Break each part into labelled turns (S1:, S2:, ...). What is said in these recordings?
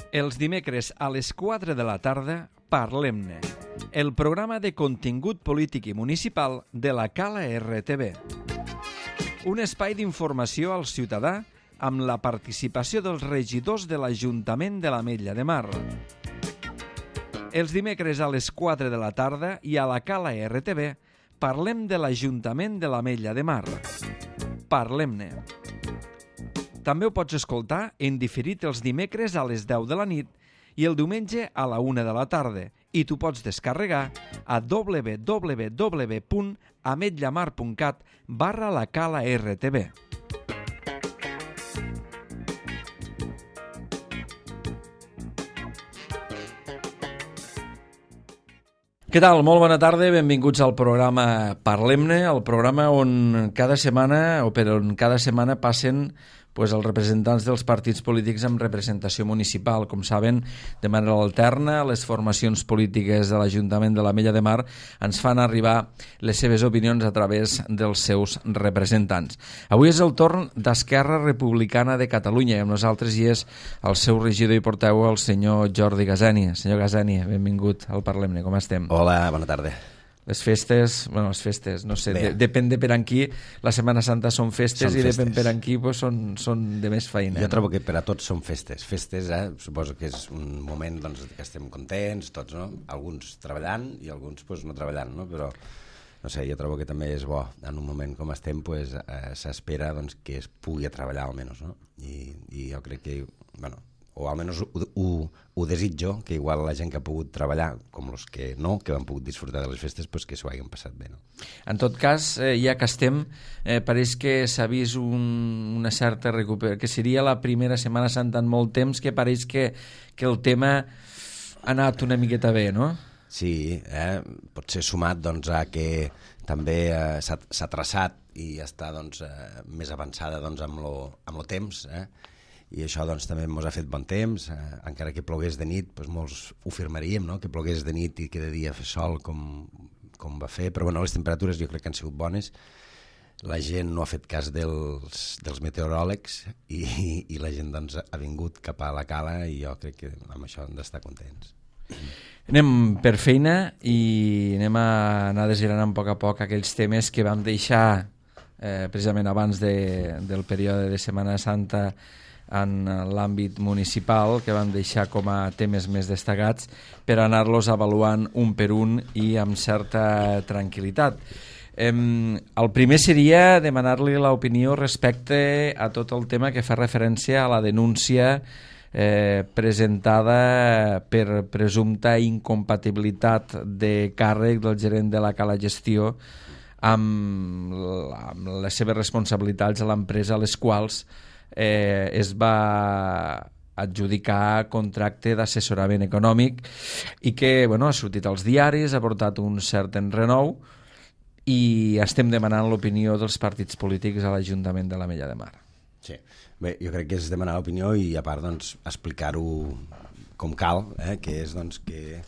S1: Els dimecres a les 4 de la tarda, Parlem-ne, el programa de contingut polític i municipal de la Cala RTV. Un espai d'informació al ciutadà amb la participació dels regidors de l'Ajuntament de l'Ametlla de Mar. Els dimecres a les 4 de la tarda i a la Cala RTV parlem de l'Ajuntament de l'Ametlla de Mar. Parlem-ne. També ho pots escoltar en diferit els dimecres a les 10 de la nit i el diumenge a la 1 de la tarda i t'ho pots descarregar a www.ametllamar.cat/la Cala RTV. Què tal? Molt bona tarda, benvinguts al programa Parlem-ne, el programa on cada setmana passen els representants dels partits polítics amb representació municipal. Com saben, de manera alterna, les formacions polítiques de l'Ajuntament de l'Ametlla de Mar ens fan arribar les seves opinions a través dels seus representants. Avui és el torn d'Esquerra Republicana de Catalunya i amb nosaltres hi és el seu regidor i portaveu, el senyor Jordi Gazzani. Senyor Gazzani, benvingut al Parlem-ne, com estem?
S2: Hola, bona tarda.
S1: Les festes, no sé, depèn de per en qui, la Setmana Santa són festes i depèn per en qui són de més feina.
S2: Jo trobo que per a tots són festes. Festes, suposo que és un moment que estem contents, tots, no? Alguns treballant i alguns no treballant, no? Però, no sé, jo trobo que també és bo, en un moment com estem, s'espera que es pugui treballar almenys, no? I jo crec que, o almenys ho desitjo, que igual la gent que ha pogut treballar, com els que no, que han pogut disfrutar de les festes, que s'ho hagin passat bé, no?
S1: En tot cas, ja que estem, pareix que s'ha vist una certa recuperació, que seria la primera Setmana Santa en molt temps, que pareix que el tema ha anat una miqueta bé, no?
S2: Sí, pot ser sumat a que també s'ha traçat i està més avançada amb lo temps, i això també ens ha fet bon temps, encara que plogués de nit, molts ho firmaríem, no? Que plogués de nit i que de dia fes sol com va fer, però les temperatures jo crec que han sigut bones, la gent no ha fet cas dels meteoròlegs i la gent ha vingut cap a la cala i jo crec que amb això hem d'estar contents.
S1: Anem per feina i anem a anar desgranant a poc aquells temes que vam deixar precisament abans del període de Setmana Santa en l'àmbit municipal, que vam deixar com a temes més destacats per anar-los avaluant un per un i amb certa tranquil·litat. El primer seria demanar-li l'opinió respecte a tot el tema que fa referència a la denúncia presentada per presumpta incompatibilitat de càrrec del gerent de la Cala Gestió amb les seves responsabilitats a l'empresa, a les quals es va adjudicar contracte d'assessorament econòmic i que ha sortit als diaris, ha portat un cert enrenou i estem demanant l'opinió dels partits polítics a l'Ajuntament de l'Ametlla de Mar.
S2: Sí, bé, jo crec que és demanar l'opinió i a part explicar-ho com cal, que és que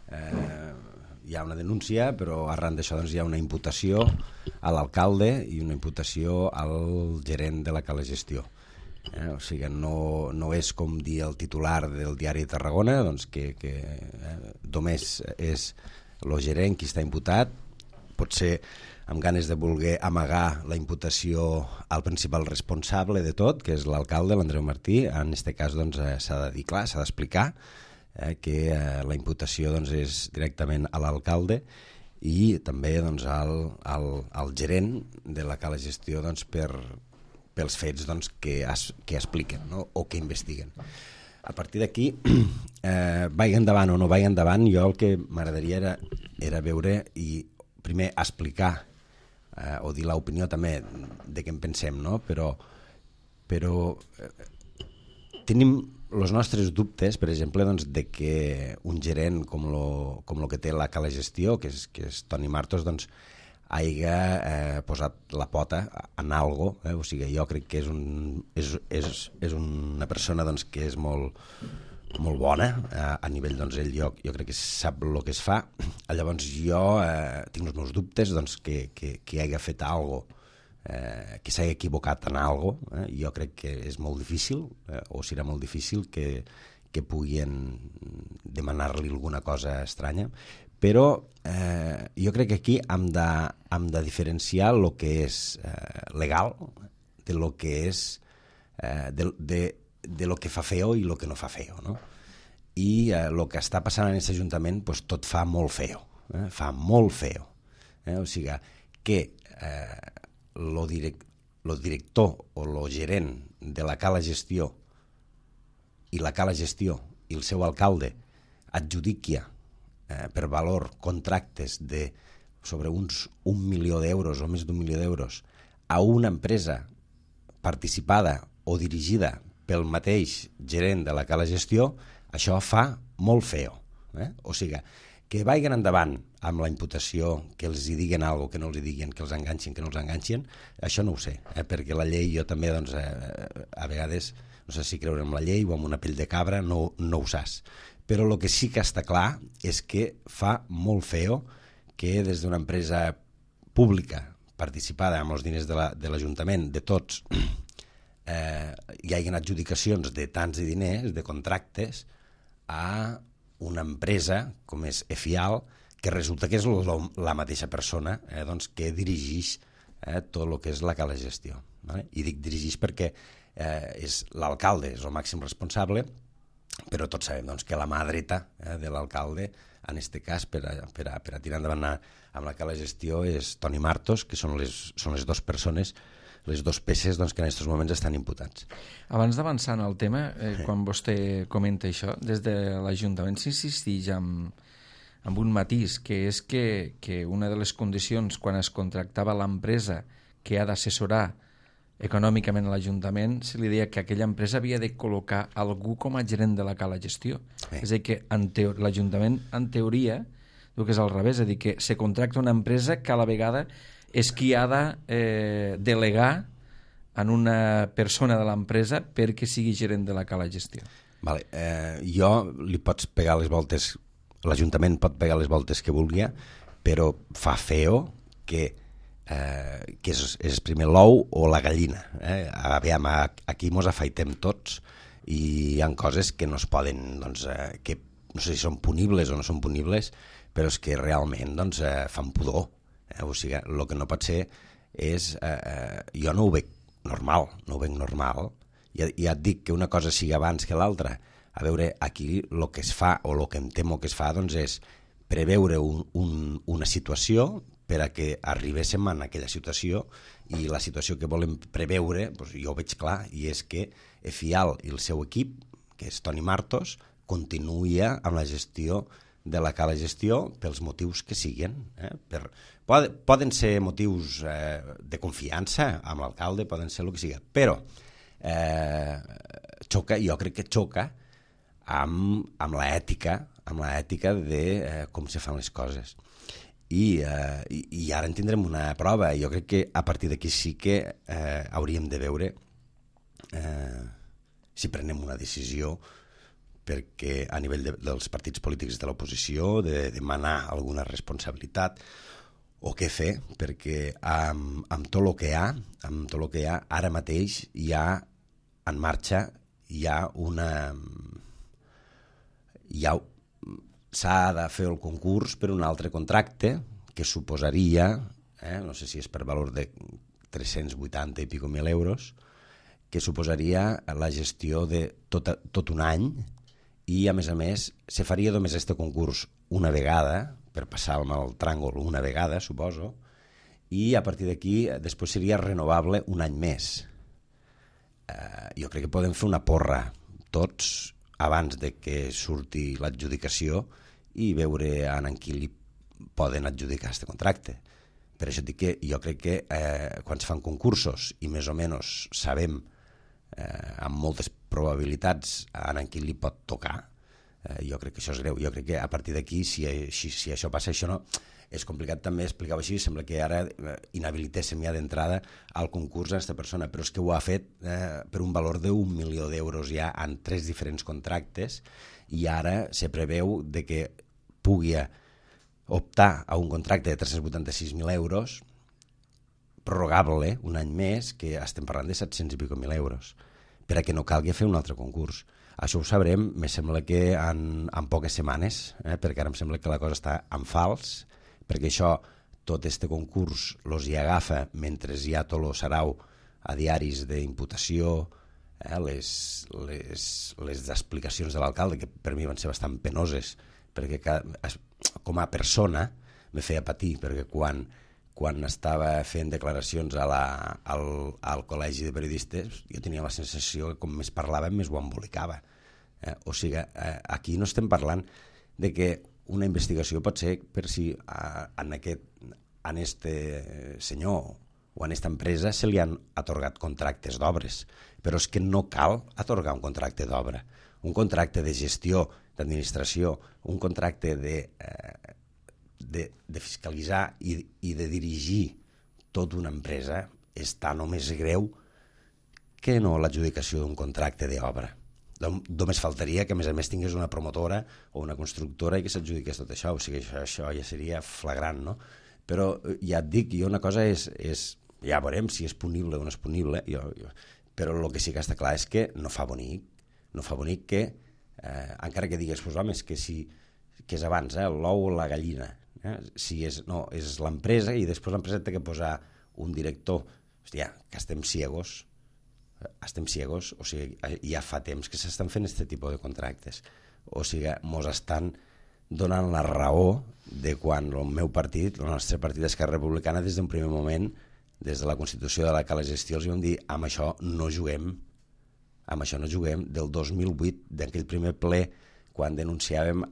S2: hi ha una denúncia, però arran d'això hi ha una imputació a l'alcalde i una imputació al gerent de la Cala Gestió. O sigui, no és com dir el titular del diari de Tarragona, que només és el gerent qui està imputat, potser amb ganes de voler amagar la imputació al principal responsable de tot, que és l'alcalde, l'Andreu Martí. En aquest cas s'ha de dir clar, s'ha d'explicar que la imputació és directament a l'alcalde i també al gerent de la Cala Gestió pels fets que expliquen, no? O que investiguen. A partir d'aquí, vagi endavant o no vagi endavant, jo el que m'agradaria era veure i primer explicar o dir l'opinió també de què en pensem, no? Però tenim els nostres dubtes, per exemple, de que un gerent com el que té la Cala Gestió, que és Toni Martos, hagi posat la pota en algo, o sigui, jo crec que és una persona que és molt bona a nivell, ell jo crec que sap el que es fa. Llavors jo tinc els meus dubtes que hagi fet algo, que s'hagi equivocat en algo. Jo crec que és molt difícil, o serà molt difícil que que puguin demanar-li alguna cosa estranya, però jo crec que aquí hem de diferenciar el que és legal de lo que és de lo que fa feo i lo que no fa feo, no? I el que està passant en aquest Ajuntament pues, tot fa molt feo, fa molt feo. O sigui que lo director o lo gerent de la Cala Gestió i la Cala Gestió i el seu alcalde adjudiquia per valor contractes de sobre uns 1 milió d'euros o més d'1 milió d'euros a una empresa participada o dirigida pel mateix gerent de la Cala Gestió, això fa molt feo. O sigui, que vagin endavant amb la imputació, que els hi diguen alguna cosa, que no els hi diguen, que els enganxin, que no els enganxin, això no ho sé, perquè la llei jo també, doncs, a vegades, no sé si creure en la llei o en una pell de cabra, no ho saps. Però el que sí que està clar és que fa molt feo que des d'una empresa pública participada amb els diners de l'Ajuntament, de tots, hi hagin adjudicacions de tants de diners, de contractes, a una empresa com és EFIAL, que resulta que és la mateixa persona doncs, que dirigeix tot el que és la Cala Gestió. Vale? I dic dirigeix perquè és l'alcalde, és el màxim responsable, però tots sabem doncs, que la mà dreta de l'alcalde, en aquest cas, per a tirar endavant amb la Cala Gestió, és Toni Martos, que són les dues persones, les dues peces doncs, que en aquests moments estan imputats.
S1: Abans d'avançar en el tema, quan vostè comenta això, des de l'Ajuntament s'insisteix amb un matís, que és que una de les condicions quan es contractava l'empresa que ha d'assessorar econòmicament a l'Ajuntament, se li deia que aquella empresa havia de col·locar algú com a gerent de la Cala Gestió. És a dir, que l'Ajuntament, en teoria, diu que és al revés, és a dir, que se contracta una empresa que a la vegada és qui ha de delegar en una persona de l'empresa perquè sigui gerent de la Cala Gestió. Vale.
S2: Jo li pots pegar les voltes, l'Ajuntament pot pegar les voltes que vulgui, però fa feo que és primer l'ou o la gallina. Aviam, aquí mos afaitem tots i hi ha coses que no es poden, doncs, que no sé si són punibles o no són punibles, però és que realment doncs, fan pudor. O sigui, el que no pot ser és... jo no ho veig normal, Ja et dic que una cosa sigui abans que l'altra. A veure, aquí el que es fa, o el que em temo que es fa, doncs és preveure una situació per a que arribéssim en aquella situació, i la situació que volem preveure, doncs jo ho veig clar, i és que EFIAL i el seu equip, que és Toni Martos, continuïa amb la gestió de la Cala Gestió pels motius que siguin. Poden ser motius de confiança amb l'alcalde, poden ser el que sigui, però jo crec que xoca amb l'ètica de com se fan les coses. I ara en tindrem una prova. Jo crec que a partir d'aquí sí que hauríem de veure si prenem una decisió, perquè a nivell dels partits polítics de l'oposició, de demanar alguna responsabilitat o què fer, perquè amb tot el que hi ha, ara mateix hi ha en marxa, s'ha de fer el concurs per un altre contracte que suposaria, no sé si és per valor de 380 i pico mil euros, que suposaria la gestió de tot un any, i a més se faria només aquest concurs una vegada, per passar-me el tràngol una vegada, suposo, i a partir d'aquí després seria renovable un any més. Jo crec que podem fer una porra tots abans de que surti l'adjudicació i veure en qui li poden adjudicar aquest contracte. Per això dic que jo crec que quan es fan concursos i més o menys sabem amb moltes probabilitats en qui li pot tocar, jo crec que això és greu. Jo crec que a partir d'aquí, si això passa, això no... És complicat també explicar-ho així, sembla que ara inhabilitéssim ja d'entrada al concurs a aquesta persona, però és que ho ha fet per un valor d'1 milió d'euros ja en 3 diferents contractes, i ara se preveu de que pugui optar a un contracte de 386.000 euros, prorrogable un any més, que estem parlant de 700 i pico mil euros, per a que no calgui fer un altre concurs. Això ho sabrem, me sembla que en poques setmanes, perquè ara em sembla que la cosa està en fals, perquè això, tot este concurs, los hi agafa mentre hi ha tot el sarau a diaris d'imputació, les explicacions de l'alcalde, que per mi van ser bastant penoses, perquè com a persona me feia patir, perquè quan estava fent declaracions al col·legi de periodistes, jo tenia la sensació que com més parlava, més ho embolicava. O sigui, aquí no estem parlant de que una investigació pot ser per si a este senyor o a aquesta empresa se li han atorgat contractes d'obres, però és que no cal atorgar un contracte d'obra. Un contracte de gestió, d'administració, un contracte de fiscalitzar i de dirigir tota una empresa és tan o més greu que no l'adjudicació d'un contracte d'obra. Només faltaria que a més tingués una promotora o una constructora i que s'adjudiqués tot això, o sigui, això ja seria flagrant, no? Però ja et dic, una cosa és ja veurem si és punible o no és punible, però el que sí que està clar és que no fa bonic que, encara que digues, pues, home, és que és abans, l'ou o la gallina, si és l'empresa i després l'empresa té que posar un director, hòstia, que estem ciegos, o sigui, ja fa temps que s'estan fent aquest tipus de contractes, o sigui, mos estan donant la raó de quan el meu partit, el nostre partit d'Esquerra Republicana, des d'un primer moment, des de la Constitució de la Cala Gestió, els vam dir, amb això no juguem, del 2008, d'aquell primer ple, quan denunciàvem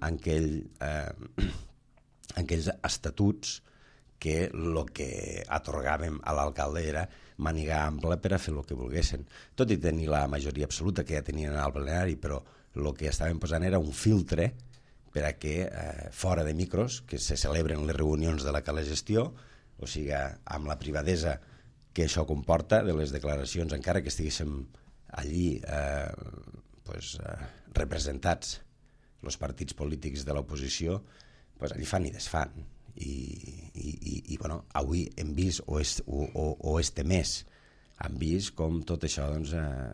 S2: aquells estatuts que el que atorgàvem a l'alcalde era màniga ampla per a fer el que volguessin. Tot i tenir la majoria absoluta que ja tenien al plenari, però el que estàvem posant era un filtre per a que fora de micros, que se celebren les reunions de la Cala Gestió, o sigui, amb la privadesa que això comporta de les declaracions, encara que estiguéssim allí representats els partits polítics de l'oposició, allí fan i desfan. I bueno, avui hem vist, o este mes, hem vist com tot això, doncs,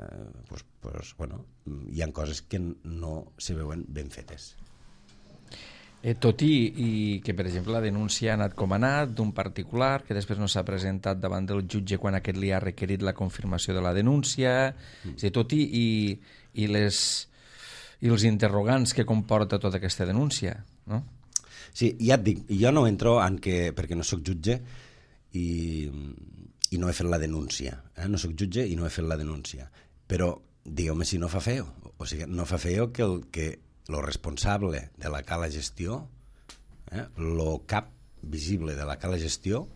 S2: hi ha coses que no se veuen ben fetes.
S1: Tot i que, per exemple, la denúncia ha anat com ha anat, d'un particular, que després no s'ha presentat davant del jutge quan aquest li ha requerit la confirmació de la denúncia, tot i els interrogants que comporta tota aquesta denúncia, no?
S2: Sí, ja et dic, jo no entro en que, perquè no sóc jutge i no he fet la denúncia. No sóc jutge i no he fet la denúncia. Però, digueu-me si no fa feo. O sigui, no fa feo que el responsable de la Cala Gestió, el cap visible de la Cala Gestió,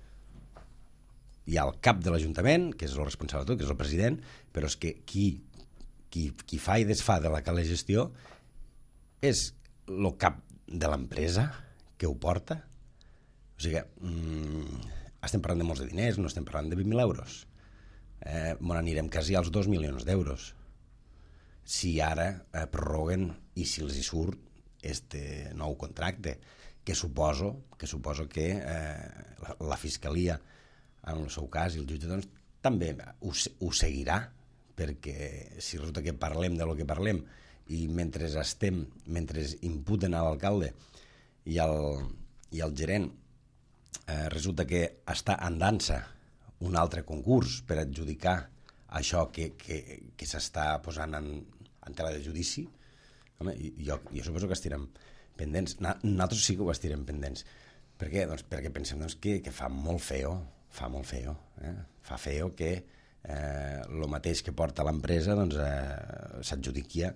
S2: hi ha el cap de l'Ajuntament, que és el responsable de tot, que és el president, però és que qui fa i desfà de la Cala Gestió és el cap de l'empresa que ho porta. O sigui, estem parlant de molts de diners, no estem parlant de 20.000 euros. Anirem quasi als 2 milions d'euros. Si ara prorroguen i si els hi surt este nou contracte, que suposo que la Fiscalia, en el seu cas, i el jutge, doncs, també ho seguirà, perquè si resulta que parlem de lo que parlem i mentre imputen a l'alcalde i al gerent resulta que està en dansa un altre concurs per adjudicar això que s'està posant en tela de judici, home, jo suposo que estirem pendents. Nosaltres sí que ho estirem pendents. Per què? Doncs perquè pensem que fa molt feo. Fa feo que el mateix que porta l'empresa s'adjudiqui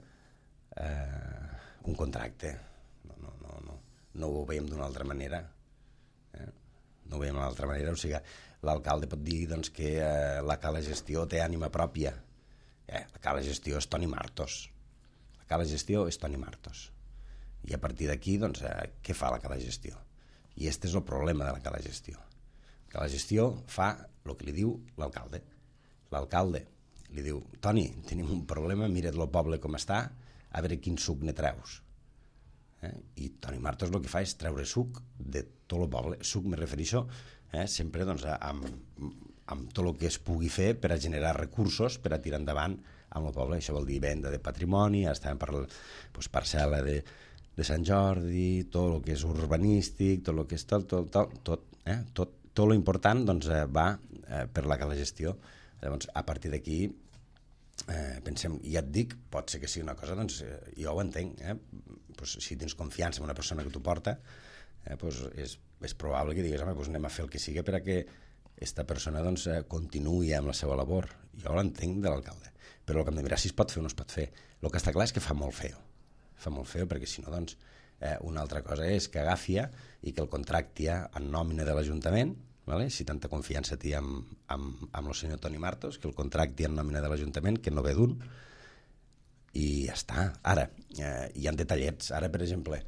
S2: un contracte. No ho veiem d'una altra manera. No ho veiem d'una altra manera. O sigui, l'alcalde pot dir que la Cala Gestió té ànima pròpia. La Cala Gestió és Toni Martos. La Cala Gestió és Toni Martos. I a partir d'aquí, què fa la Cala Gestió? I aquest és el problema de la Cala Gestió. La Cala Gestió fa el que li diu l'alcalde. L'alcalde li diu, Toni, tenim un problema, mira't el poble com està, a veure quin suc ne treus. I Toni Martos el que fa és treure suc de tot el poble. Suc me refereixo sempre amb tot el que es pugui fer per a generar recursos per a tirar endavant amb el poble. Això vol dir venda de patrimoni, ara estàvem per parcel·la de Sant Jordi, tot el que és urbanístic, tot el que és tot lo important doncs, va per la cala gestió. Llavors, a partir d'aquí, pensem, ja et dic, pot ser que sigui una cosa, doncs jo ho entenc, pues, si tens confiança en una persona que t'ho porta, pues és probable que digues, home, pues anem a fer el que sigui per a que aquesta persona doncs, continuï amb la seva labor. Jo l'entenc de l'alcalde, però el que hem de mirar si es pot fer o no es pot fer. El que està clar és que fa molt feo, perquè si no, doncs, una altra cosa és que agafi i que el contracti en nòmina de l'Ajuntament, vale? Si tanta confiança té amb el senyor Toni Martos, que el contracti en nòmina de l'Ajuntament, que no ve d'un, i ja està. Ara, hi ha detallets. Ara, per exemple,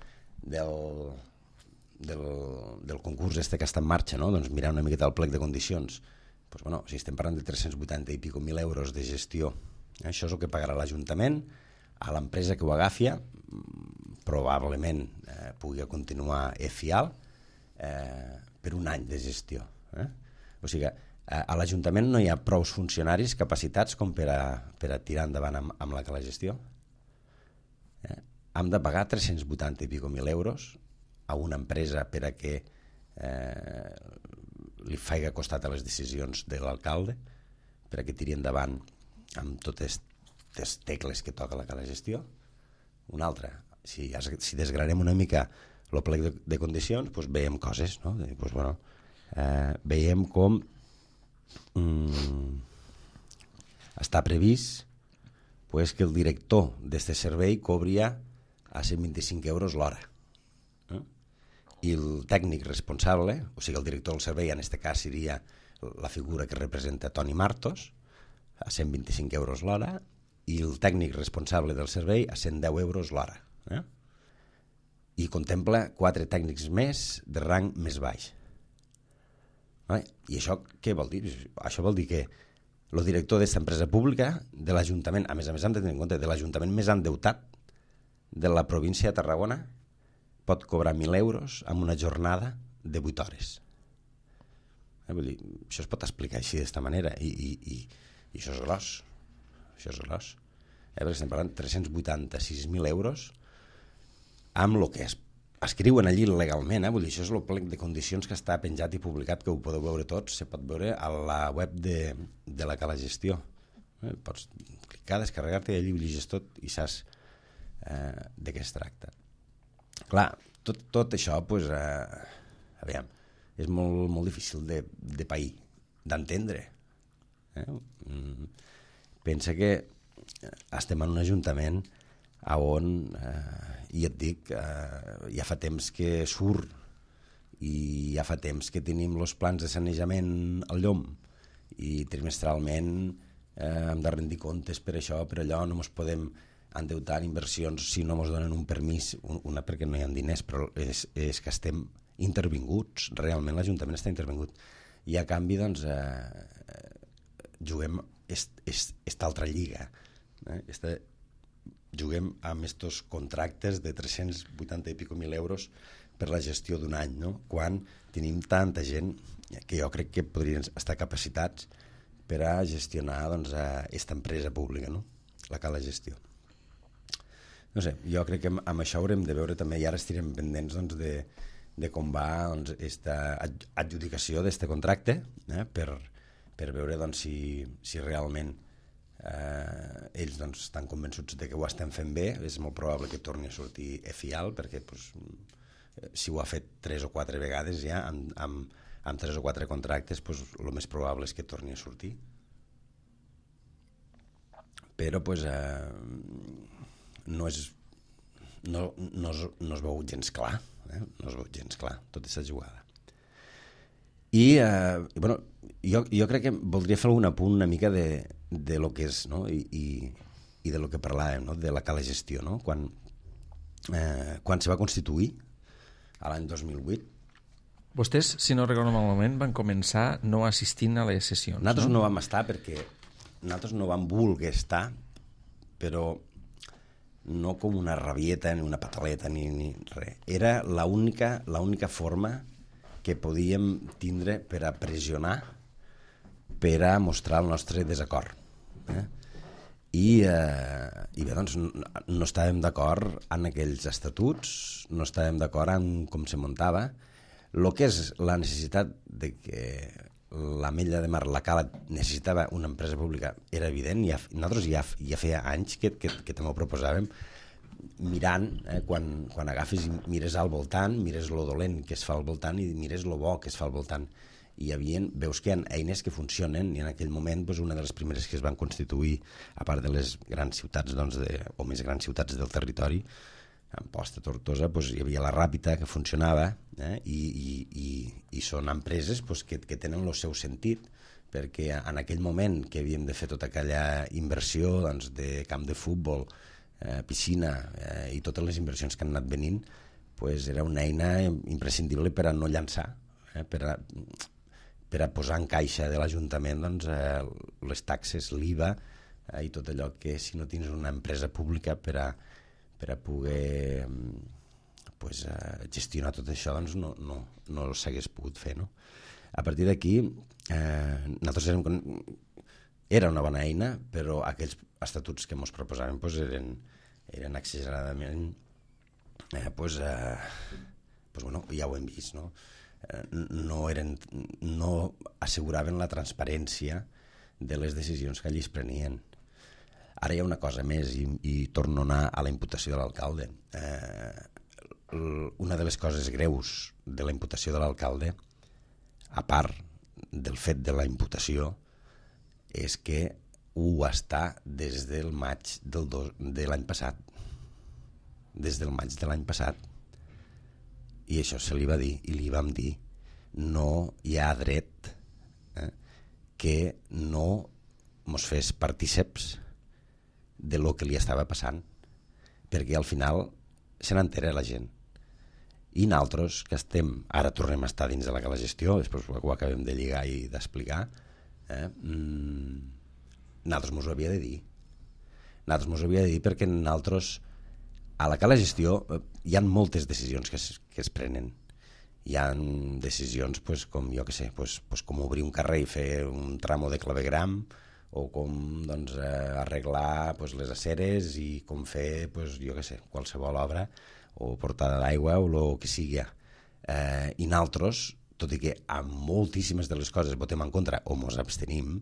S2: del concurs que està en marxa, no? Doncs mirar una miqueta el plec de condicions. Pues, bueno, si estem parlant de 380 i pico mil euros de gestió, això és el que pagarà l'Ajuntament a l'empresa que ho agafi, probablement pugui continuar fial per un any de gestió. O sigui que a l'Ajuntament no hi ha prou funcionaris capacitats com per a tirar endavant amb la gestió. Hem de pagar 380 i pico mil euros a una empresa per a que li faci costat a les decisions de l'alcalde, per a que tiri endavant amb totes les tecles que toca la gestió. Una altra, si desgranem una mica el plec de condicions, doncs veiem coses, no? Doncs, bueno, veiem com està previst pues, que el director d'aquest servei cobria a 125 euros l'hora. I el tècnic responsable, o sigui, el director del servei, en aquest cas seria la figura que representa Toni Martos, a 125 euros l'hora, i el tècnic responsable del servei a 110 euros l'hora. I contempla 4 tècnics més de rang més baix. I això què vol dir? Això vol dir que el director d'aquesta empresa pública de l'Ajuntament, a més hem de tenir en compte, de l'Ajuntament més endeutat de la província de Tarragona, pot cobrar 1.000 euros amb una jornada de 8 hores. Vull dir, això es pot explicar així d'esta manera i això és gros. Això és gros. Perquè estem parlant de 386.000 euros amb el que escriuen allí legalment. Vull dir, això és el plec de condicions que està penjat i publicat, que ho podeu veure tots, se pot veure a la web de la Cala Gestió. Pots clicar, descarregar-te i allí ho llegis tot i saps de què es tracta. Clar, tot això pues, aviam, és molt difícil de pair, d'entendre. Pensa que estem en un ajuntament on, i et dic, ja fa temps que surt i ja fa temps que tenim els plans de sanejament al llom i trimestralment hem de rendir comptes per això, per allò, no ens podem endeutar en inversions si no ens donen un permís, una perquè no hi ha diners, però és que estem intervinguts, realment l'Ajuntament està intervingut. I a canvi, doncs, juguem esta altra lliga. Juguem amb estos contractes de 380 i pico mil euros per la gestió d'un any, no? Quan tenim tanta gent que jo crec que podrien estar capacitats per a gestionar doncs, esta empresa pública, no? La Cala Gestió. No sé, jo crec que amb això haurem de veure també, i ara estirem pendents doncs, de com va aquesta adjudicació d'aquest contracte, per veure doncs, si realment ells doncs, estan convençuts de que ho estem fent bé. És molt probable que torni a sortir fial, perquè doncs, si ho ha fet 3 o 4 vegades ja, amb 3 o 4 contractes, doncs, el més probable és que torni a sortir. Però doncs, no es veu gens clar, no es veu gens clar tota aquesta jugada. I bueno, jo crec que voldria fer algun apunt una mica de lo que és, no? I de lo que parlàvem, no? De la Cala Gestió, no? Quan se va constituir a l'any 2008.
S1: Vostès, si no recordo malament, van començar no assistint a les sessions.
S2: Nosaltres no vam estar perquè nosaltres no vam voler estar, però no com una rabieta ni una pataleta ni res. Era l'única forma que podíem tindre per a pressionar, per a mostrar el nostre desacord. i bé, doncs no estàvem d'acord en aquells estatuts, no estàvem d'acord en com se muntava. El que és la necessitat de que l'Ametlla de Mar, la Cala, necessitava una empresa pública era evident. Nosaltres ja feia anys que també ho proposàvem, mirant, quan agafes i mires al voltant, mires lo dolent que es fa al voltant i mires lo bo que es fa al voltant. Veus que hi ha eines que funcionen, i en aquell moment una de les primeres que es van constituir, a part de les grans ciutats, o més grans ciutats del territori, Amposta, Tortosa, hi havia la Ràpita, que funcionava, i són empreses que tenen el seu sentit, perquè en aquell moment que havíem de fer tota aquella inversió de camp de futbol, piscina i totes les inversions que han anat venint, era una eina imprescindible per a no llançar, per a posar en caixa de l'Ajuntament les taxes, l'IVA i tot allò que, si no tens una empresa pública per a poder gestionar tot això, no s'hagués pogut fer, no? A partir d'aquí, nosaltres era una bona eina, però aquells estatuts que ens proposaven eren exageradament, ja ho hem vist, no? No asseguraven la transparència de les decisions que allí es prenien. Ara hi ha una cosa més, i torno a anar a la imputació de l'alcalde. Una de les coses greus de la imputació de l'alcalde, a part del fet de la imputació, és que ho està des del maig de l'any passat. Des del maig de l'any passat. I això se li va dir, i li vam dir, no hi ha dret que no mos fes partíceps de lo que li estava passant, perquè al final se n'entera la gent. I nosaltres, que ara tornem a estar dins de la Cala Gestió, després ho acabem de lligar i d'explicar, nosaltres mos ho havia de dir. Nosaltres mos ho havia de dir perquè nosaltres, a la Cala Gestió, hi ha moltes decisions que es prenen. Hi ha decisions com, jo què sé, com obrir un carrer i fer un tramo de clavegram, o com arreglar les aceres, i com fer, jo què sé, qualsevol obra, o portada d'aigua, o el que sigui. I nosaltres, tot i que amb moltíssimes de les coses votem en contra o mos abstenim,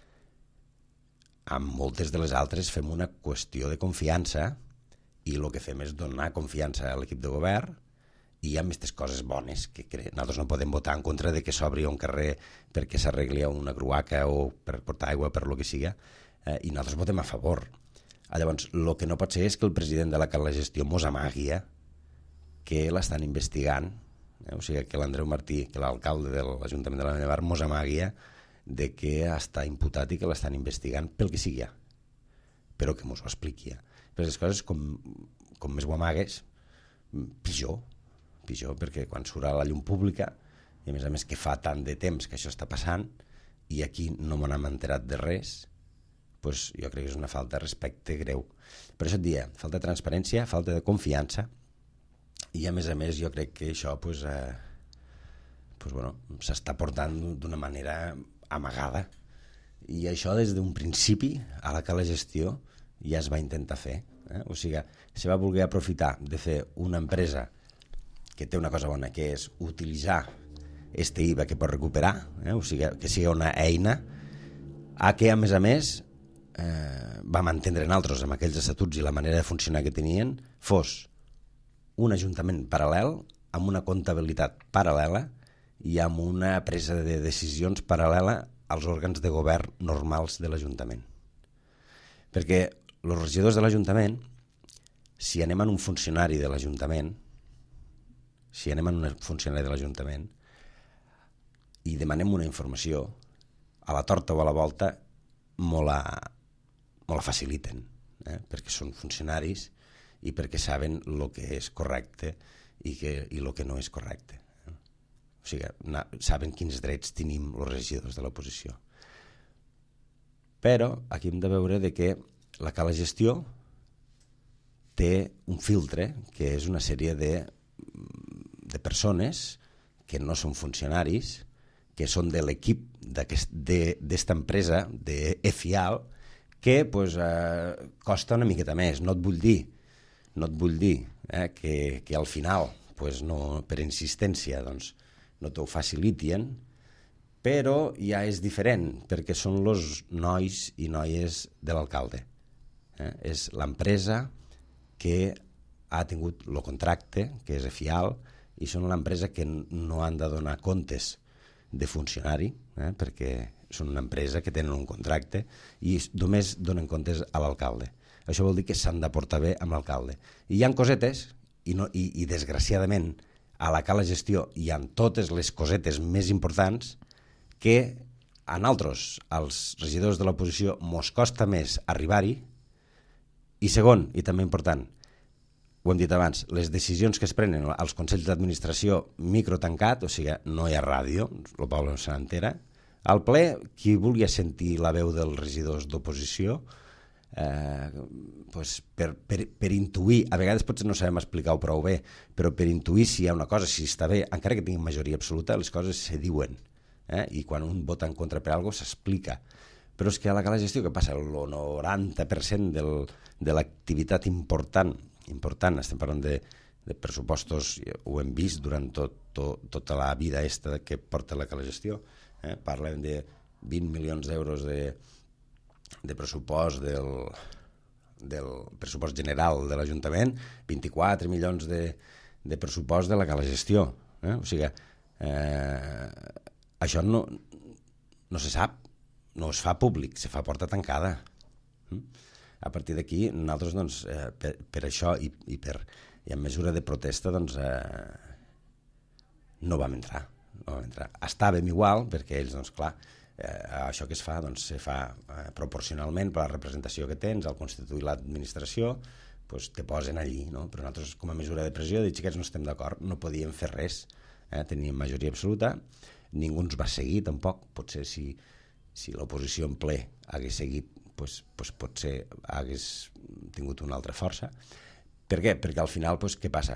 S2: amb moltes de les altres fem una qüestió de confiança, i el que fem és donar confiança a l'equip de govern, i amb aquestes coses bones que nosaltres no podem votar en contra de que s'obri un carrer perquè s'arregli una gruaca o per portar aigua, per lo que sigui, i nosaltres votem a favor. Llavors, el que no pot ser és que el president de la Cala Gestió mos amagui que l'estan investigant, o sigui, que l'Andreu Martí, que l'alcalde de l'Ajuntament de l'Ametlla de Mar, mos amagui de que està imputat i que l'estan investigant pel que sigui, però que mos ho expliqui. Però les coses, com més ho amagues, pitjor, perquè quan surt a la llum pública, i a més que fa tant de temps que això està passant, i aquí no me n'hem enterat de res, jo crec que és una falta de respecte greu. Per això et dia, falta de transparència, falta de confiança, i a més jo crec que això s'està portant d'una manera amagada, i això des d'un principi a la Cala Gestió ja es va intentar fer. O sigui, se va voler aprofitar de fer una empresa que té una cosa bona, que és utilitzar este IVA que pot recuperar, o sigui, que sigui una eina que, a més, vam entendre nosaltres amb aquells estatuts i la manera de funcionar que tenien, fos un ajuntament paral·lel, amb una comptabilitat paral·lela i amb una presa de decisions paral·lela als òrgans de govern normals de l'Ajuntament. Perquè els regidors de l'Ajuntament, si anem a un funcionari de l'Ajuntament, i demanem una informació, a la torta o a la volta molt la faciliten, perquè són funcionaris i perquè saben el que és correcte i el que no és correcte. O sigui, saben quins drets tenim els regidors de l'oposició. Però aquí hem de veure que la Cala Gestió té un filtre, que és una sèrie de persones que no són funcionaris, que són de l'equip d'esta empresa, de EFIAL, que pues, costa una miqueta més. No et vull dir que al final, pues, no, per insistència, doncs, no t'ho facilitien, però ja és diferent, perquè són els nois i noies de l'alcalde. És l'empresa que ha tingut el contracte, que és EFIAL, i són l'empresa que no han de donar comptes de funcionari, perquè són una empresa que tenen un contracte i només donen comptes a l'alcalde. Això vol dir que s'han de portar bé amb l'alcalde. I hi ha cosetes, i desgraciadament a la cala gestió hi ha totes les cosetes més importants que a nosaltres, als regidors de l'oposició, mos costa més arribar-hi. I segon, i també important, ho hem dit abans, les decisions que es prenen als consells d'administració microtancat, o sigui, no hi ha ràdio, el poble no se n'entera. Al ple, qui vulgui sentir la veu dels regidors d'oposició, pues per intuir, a vegades potser no sabem explicar-ho prou bé, però per intuir si hi ha una cosa, si està bé, encara que tinguin majoria absoluta, les coses se diuen, i quan un vota en contra per alguna cosa s'explica. Però és que a la cala gestió, què passa? El 90% de l'activitat important, estem parlant de pressupostos, ho hem vist durant tota la vida que porta la cala gestió, parlem de 20 milions d'euros de pressupost del pressupost general de l'Ajuntament, 24 milions de pressupost de la cala gestió. O sigui, això no se sap, no es fa públic, se fa a porta tancada. A partir d'aquí, nosaltres, doncs, per això i en mesura de protesta, doncs, no vam entrar. Estàvem igual, perquè ells, doncs, clar, això que es fa, doncs, se fa proporcionalment per la representació que tens, al constituir l'administració, doncs, te posen allí, no? Però nosaltres, com a mesura de pressió, dic, xiquets, no estem d'acord, no podíem fer res, teníem majoria absoluta, ningú ens va seguir, tampoc, potser si l'oposició en ple hagués seguit, doncs, potser hagués tingut una altra força. Per què? Perquè al final, doncs, què passa?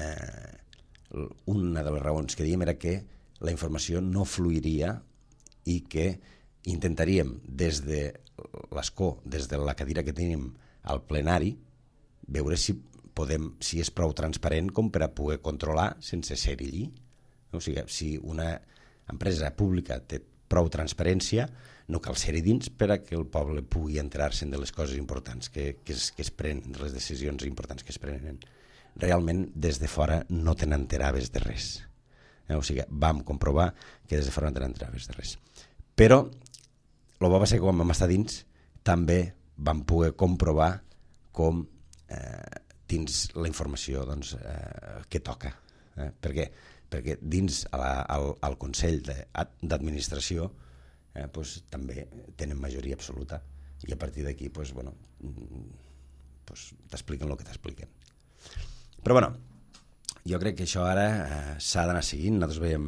S2: Una de les raons que dèiem era que la informació no fluiria i que intentaríem des de l'escó, des de la cadira que tenim al plenari, veure si és prou transparent com per a poder controlar sense ser allí. O sigui, si una empresa pública té prou transparència, no cal ser-hi dins per a que el poble pugui enterar-se'n de les coses importants que es prenen, de les decisions importants que es prenen. Realment, des de fora no te n'enteraves de res. O sigui, vam comprovar que des de fora no te n'enteraves de res. Però, el bo va ser que quan vam estar dins, també vam poder comprovar com dins la informació doncs, que toca. Per què? Perquè dins al Consell d'Administració doncs, també tenen majoria absoluta i a partir d'aquí doncs, bueno, t'expliquen el que t'expliquen. Però bueno, jo crec que això ara s'ha d'anar seguint. Nosaltres veiem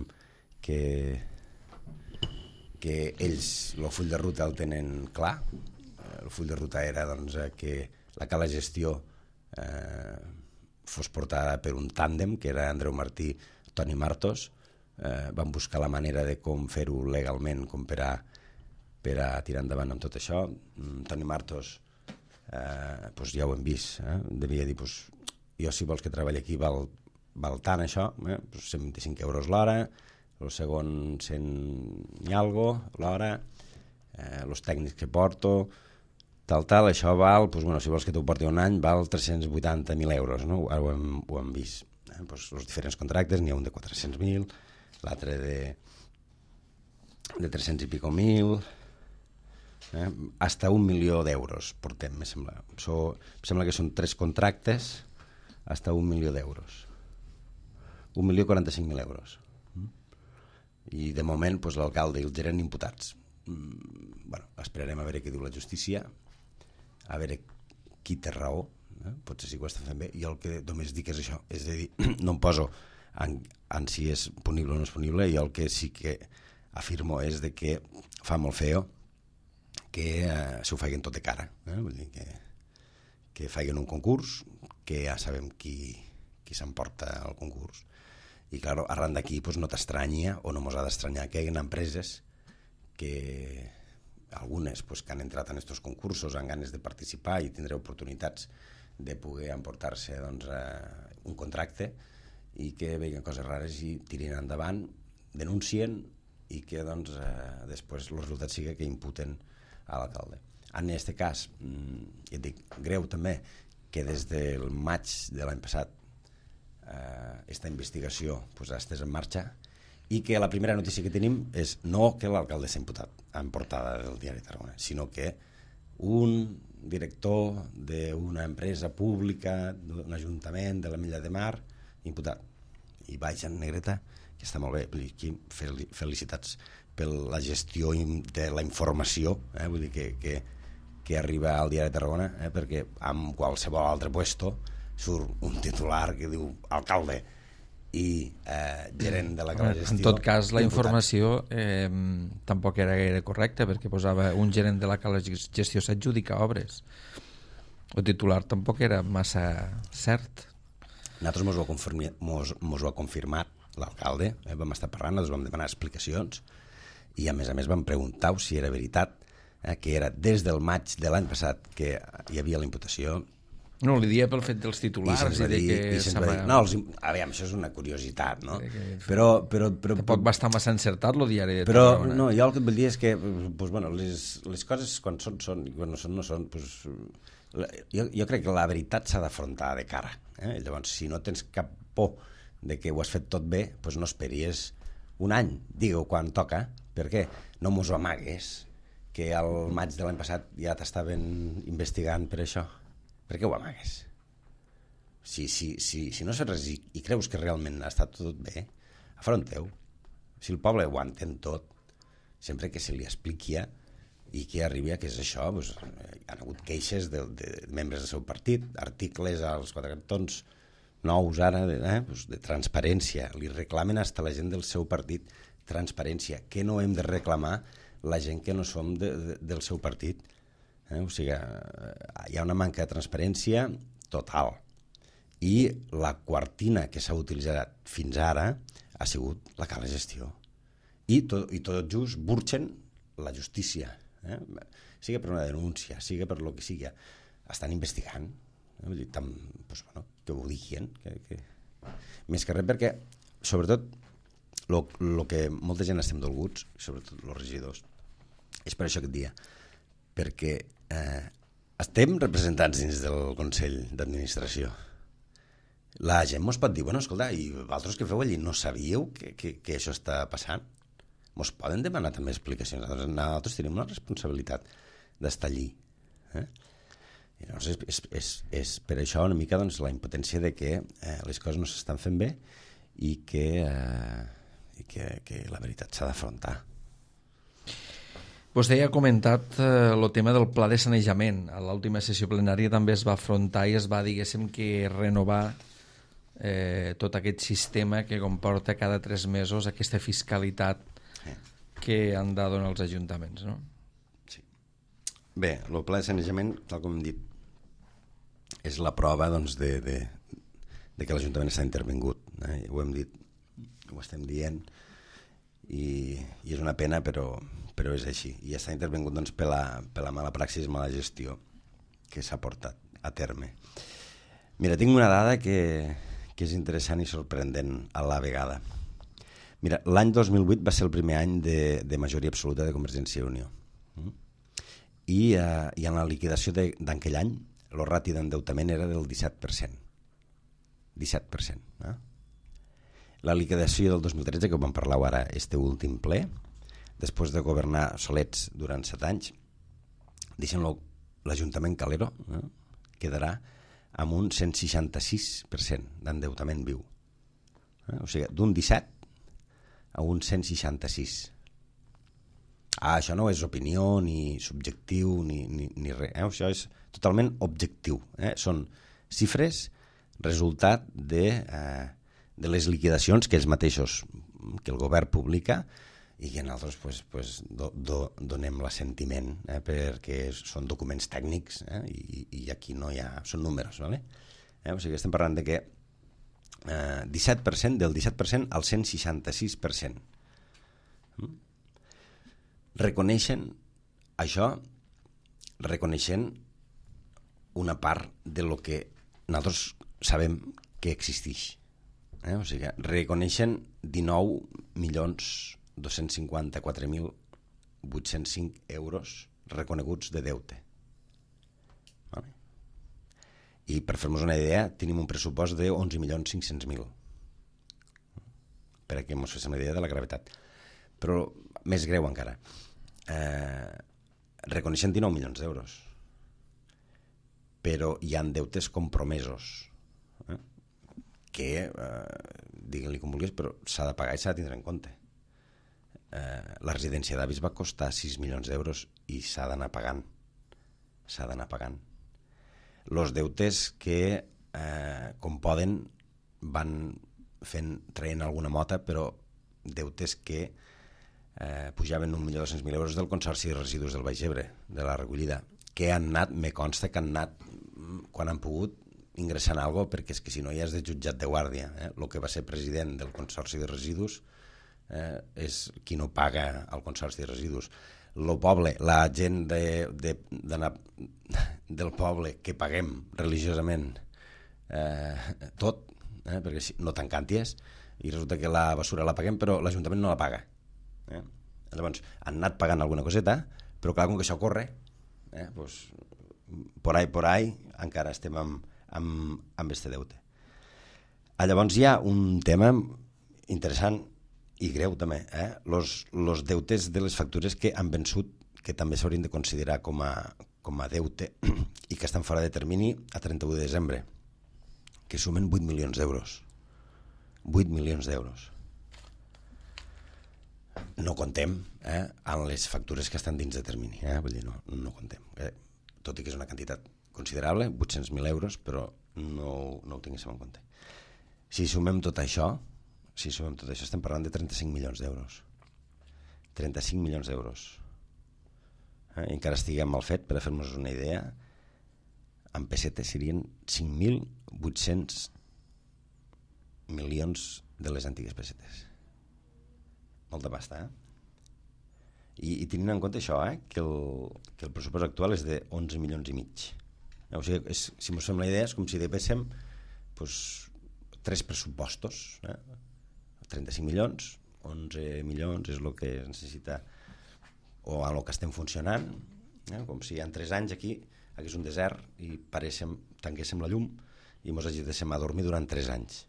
S2: que ells el full de ruta el tenen clar. El full de ruta era doncs, que la cala gestió fos portada per un tàndem que era Andreu Martí, Toni Martos. Vam buscar la manera de com fer-ho legalment, com per a tirar endavant amb tot això. Toni Martos, doncs ja ho hem vist, devia dir, jo si vols que treballi aquí val tant això, 125 euros l'hora, el segon 100 i algo l'hora, els tècnics que porto, tal, això val, si vols que t'ho porti un any, val 380.000 euros, no? Ara ho hem vist. Els diferents contractes, n'hi ha un de 400.000, l'altre de 300 i pico mil, hasta 1 milió d'euros portem, em sembla. Em sembla que són 3 contractes, hasta 1 milió d'euros. 1.045.000 euros. I de moment l'alcalde i el gerent imputats. Esperarem a veure què diu la justícia, a veure qui té raó, potser sí que ho estan fent bé, i el que només dic és això, és a dir, no em poso en si és punible o no és punible, i el que sí que afirmo és de que fa molt feo que s'ho feien tot de cara, vull dir que feien un concurs, que ja sabem qui s'emporta el concurs, i clar, arran d'aquí no t'estranya o no mos ha d'estranyar que hi ha empreses que algunes pues, que han entrat en aquests concursos amb ganes de participar i tindré oportunitats de poder emportar-se doncs, un contracte i que veien coses rares i tirin endavant, denuncien i que doncs, després el resultat sigui que imputen a l'alcalde. En aquest cas, ja et dic, greu també que des del maig de l'any passat aquesta investigació pues, ha estat en marxa i que la primera notícia que tenim és no que l'alcalde s'ha imputat en portada del diari Tarragona, sinó que un director d'una empresa pública, d'un ajuntament de l'Ametlla de Mar, imputat. I vaig en negreta, que està molt bé, felicitats per la gestió de la informació, vull dir que arriba al diari de Tarragona, perquè amb qualsevol altre puesto surt un titular que diu alcalde i gerent de la cala gestió.
S1: En tot cas, la informació tampoc era gaire correcta, perquè posava un gerent de la cala gestió s'adjudica obres. El titular tampoc era massa cert.
S2: Nosaltres mos ho ha confirmat l'alcalde, vam estar parlant, nosaltres vam demanar explicacions i a més vam preguntar si era veritat que era des del maig de l'any passat que hi havia la imputació.
S1: No, li dia pel fet dels titulars i de que...
S2: No, aviam, això és una curiositat, no? Però
S1: tampoc va estar massa encertat el diari de
S2: però,
S1: Tarragona.
S2: no, jo el que et vull dir és que pues, bueno, les coses quan són i quan no són, no són. Pues, jo crec que la veritat s'ha d'afrontar de cara. Llavors, si no tens cap por de que ho has fet tot bé, pues no esperis un any, digue-ho quan toca, perquè no mos ho amagues, que al maig de l'any passat ja t'estaven investigant per això. Per què ho amagues? Si no saps res i creus que realment ha estat tot bé, afronteu. Si el poble ho entén tot, sempre que se li expliqui i que arribi a què és això, doncs, hi ha hagut queixes de membres del seu partit, articles als 4 cantons nous ara de transparència. Li reclamen fins a la gent del seu partit transparència. Què no hem de reclamar la gent que no som del seu partit? O sigui, hi ha una manca de transparència total i la quartina que s'ha utilitzat fins ara ha sigut la cala gestió i tot just burxen la justícia, sigui per una denúncia, sigui per lo que sigui, estan investigant, vull dir, que ho diguin més que res, perquè sobretot el que molta gent estem dolguts, sobretot els regidors, és per això que et dia, perquè estem representats dins del Consell d'Administració. La gent mos pot dir, bueno, escolta, i vosaltres que feu allí no sabíeu que això està passant? Mos poden demanar també explicacions. Nosaltres tenim una responsabilitat d'estar allí. I llavors és per això una mica doncs, la impotència de que les coses no s'estan fent bé i que la veritat s'ha d'afrontar.
S1: Vostè ja ha comentat el tema del pla de sanejament. A l'última sessió plenària també es va afrontar i es va, diguéssim, que renovar tot aquest sistema que comporta cada 3 mesos aquesta fiscalitat que han de donar els ajuntaments, no?
S2: Sí. Bé, el pla de sanejament, tal com hem dit, és la prova doncs, de que l'Ajuntament està intervingut. Ho hem dit, ho estem dient, i és una pena, però és així. I està intervingut doncs, per la mala praxis, mala gestió que s'ha portat a terme. Mira, tinc una dada que és interessant i sorprendent a la vegada. Mira, l'any 2008 va ser el primer any de majoria absoluta de Convergència i Unió. I en la liquidació d'aquell any, el rati d'endeutament era del 17%. 17%. La liquidació del 2013, que vam parlar ara este últim ple, després de governar solets durant 7 anys, deixem-lo, l'Ajuntament Calero quedarà amb un 166% d'endeutament viu. O sigui, d'un 17 a un 166. Això no és opinió, ni subjectiu, ni res. Això és totalment objectiu. Són xifres resultat de les liquidacions que ells mateixos, que el govern publica, i que nosaltres donem l'assentiment perquè són documents tècnics i aquí no hi ha... són números, ¿vale? O sigui, estem parlant de que 17%, del 17% al 166%. Reconeixen això reconeixent una part de lo que nosaltres sabem que existeix. O sigui, reconeixen 19.254.805 euros reconeguts de deute. Vale? I per fer-nos una idea, tenim un pressupost de 11.500.000. Per a que ens féssim una idea de la gravetat. Però més greu encara. Reconeixen 19 milions d'euros. Però hi ha deutes compromesos. Que, digue-li com vulguis, però s'ha de pagar i s'ha de tindre en compte. La residència d'avis va costar 6 milions d'euros i s'ha d'anar pagant. S'ha d'anar pagant. Els deutes que, com poden, van traient alguna mota, però deutes que pujaven 1.200.000 euros del Consorci de Residus del Baix Ebre, de la recollida, que han anat, me consta que han anat, quan han pogut, ingressant alguna cosa, perquè és que si no ja és de jutjat de guàrdia. El que va ser president del Consorci de Residus és qui no paga el Consorci de Residus. El poble, la gent del poble que paguem religiosament tot, perquè no t'encanties, i resulta que la basura la paguem però l'Ajuntament no la paga. Llavors han anat pagant alguna coseta, però clar, com que això corre, pues, por ahí encara estem amb este deute. Llavors hi ha un tema interessant i greu també, los deutes de les factures que han vençut, que també s'haurien de considerar com a deute i que estan fora de termini a 31 de desembre, que sumen 8 milions d'euros. 8 milions d'euros. No contem amb les factures que estan dins de termini, vull dir, no contem. Tot i que és una quantitat considerable, 800.000 euros, però no ho tinguéssim en compte. Si sumem tot això, estem parlant de 35 milions d'euros. 35 milions d'euros. I encara estiguem mal fet, per a fer-nos una idea, en pessetes serien 5.800 milions de les antigues pessetes. Molta pasta, I tenint en compte això, que el pressupost actual és de 11 milions i mig. O sigui, si ens fem la idea, és com si devéssim 3 pressupostos. 35 milions, 11 milions és el que es necessita o a lo que estem funcionant, com si en 3 anys aquí hagués un desert i tanquéssim la llum i ens ajudéssim a dormir durant 3 anys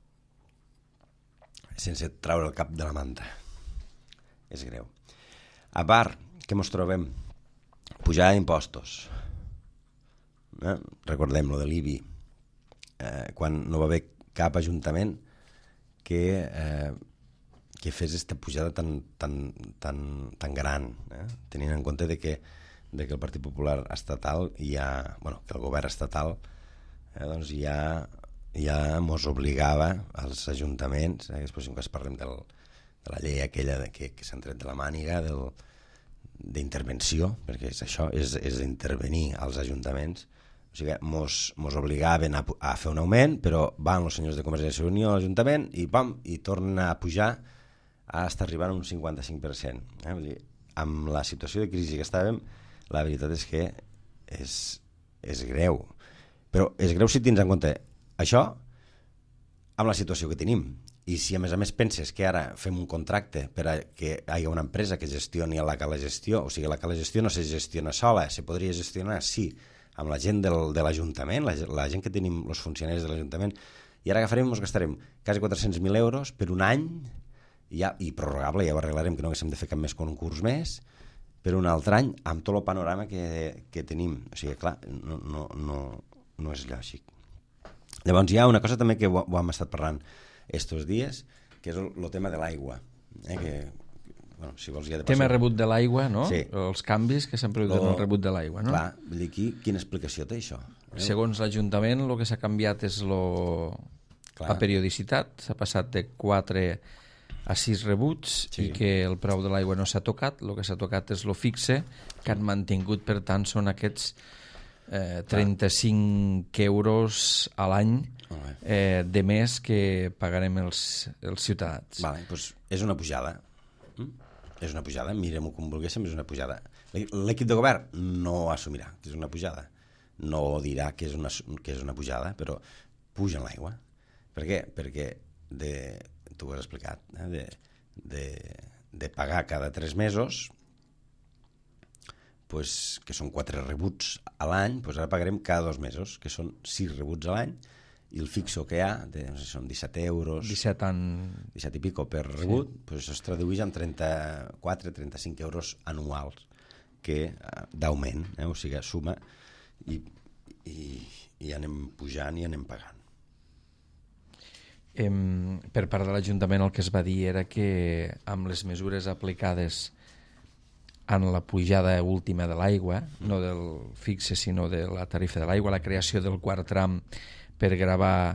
S2: sense treure el cap de la manta. És greu. A part, què ens trobem? Pujada d'impostos. Recordem lo de l'IBI, quan no va haver cap ajuntament que fes aquesta pujada tan gran, tenint en compte de que el Partit Popular estatal que el govern estatal doncs ja mos obligava als ajuntaments, després que parlem de la llei aquella que s'han tret de la màniga d'intervenció, perquè és això, és intervenir als ajuntaments. O sigui, mos obligaven a fer un augment, però van els senyors de Convergència i Unió a l'Ajuntament i tornen a pujar fins a arribar a un 55%. Vull dir, amb la situació de crisi que estàvem, la veritat és que és greu. Però és greu si tens en compte això amb la situació que tenim. I si a més penses que ara fem un contracte per a que hi hagi una empresa que gestioni la cala gestió, o sigui, la cala gestió no se gestiona sola, se podria gestionar, sí, amb la gent de l'Ajuntament, la gent que tenim, els funcionaris de l'Ajuntament, i ara ens gastarem quasi 400.000 euros per un any, i prorrogable, ja ho arreglarem, que no haguéssim de fer cap més concurs més, per un altre any, amb tot el panorama que tenim. O sigui, clar, no és lògic. Llavors hi ha una cosa també que ho hem estat parlant estos dies, que és el tema de l'aigua, que si vols ja de
S1: tema rebut de l'aigua, no?
S2: Sí.
S1: Els canvis que s'han produït en el rebut de l'aigua, no?
S2: Clar, vull dir, quina explicació té això?
S1: Segons l'Ajuntament, el que s'ha canviat és la periodicitat, s'ha passat de 4 a 6 rebuts, i que el preu de l'aigua no s'ha tocat, el que s'ha tocat és lo fixe, que han mantingut, per tant, són aquests 35 euros a l'any de més que pagarem els ciutadans.
S2: Vale, doncs és una pujada. És una pujada, mirem-ho com volguéssim, és una pujada. L'equip de govern no assumirà que és una pujada, no dirà que és una pujada, però pugen l'aigua. Per què? Perquè tu ho has explicat, de pagar cada 3 mesos, pues, que són 4 rebuts a l'any, pues ara pagarem cada 2 mesos, que són 6 rebuts a l'any, i el fixo que hi ha, no sé, són 17 euros, 17 i pico per rebut, sí. Pues això es tradueix en 34-35 euros anuals d'augment, o sigui, suma, i anem pujant i anem pagant.
S1: Per part de l'Ajuntament el que es va dir era que amb les mesures aplicades en la pujada última de l'aigua, no del fixe sinó de la tarifa de l'aigua, la creació del quart tram per gravar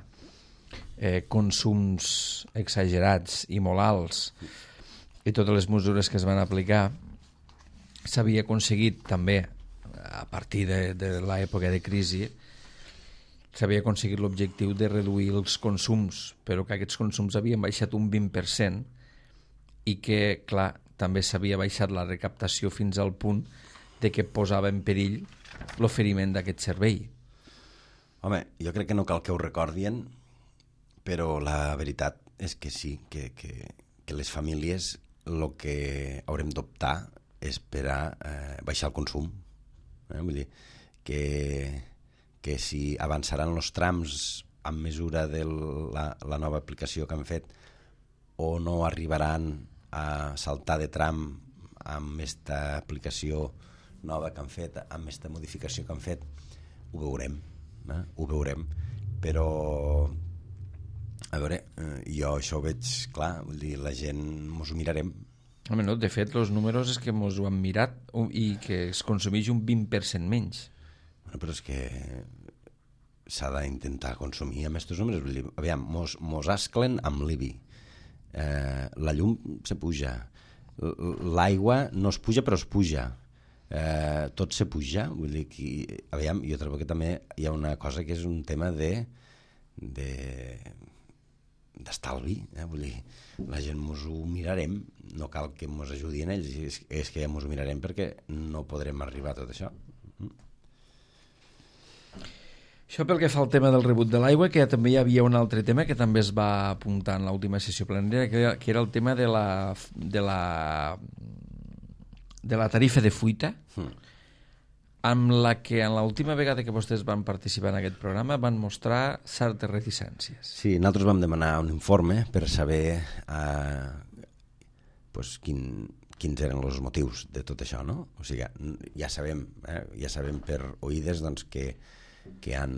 S1: consums exagerats i molt alts i totes les mesures que es van aplicar, s'havia aconseguit també, a partir de l'època de crisi, s'havia aconseguit l'objectiu de reduir els consums, però que aquests consums havien baixat un 20% i que, clar, també s'havia baixat la recaptació fins al punt de que posava en perill l'oferiment d'aquest servei.
S2: Home, jo crec que no cal que ho recordien, però la veritat és que sí, que les famílies el que haurem d'optar és per a baixar el consum. Vull dir que si avançaran els trams en mesura de la nova aplicació que han fet o no arribaran a saltar de tram amb aquesta aplicació nova que han fet, amb aquesta modificació que han fet, ho veurem. Ho veurem, però a veure, jo això ho veig clar, vull dir, la gent mos ho mirarem.
S1: Home, no, de fet, els números és que mos ho han mirat i que es consumeix un 20% menys.
S2: Bueno, però és que s'ha d'intentar consumir amb aquests números. Vull dir, aviam, mos asclen amb l'IBI. La llum se puja. L'aigua no es puja, però es puja. Tot se puja, vull dir que, aviam, jo trobo que també hi ha una cosa que és un tema d'estalvi, vull dir, la gent mos ho mirarem, no cal que mos ajudin ells, és que ja mos ho mirarem perquè no podrem arribar a tot això.
S1: Això pel que fa al tema del rebut de l'aigua, que també hi havia un altre tema que també es va apuntar en l'última sessió plenària, que era el tema de la tarifa de fuita, amb la que en l'última vegada que vostès van participar en aquest programa van mostrar certes reticències.
S2: Sí, nosaltres vam demanar un informe per saber quins eren els motius de tot això, no? O sigui, ja sabem per oïdes doncs, que hi ha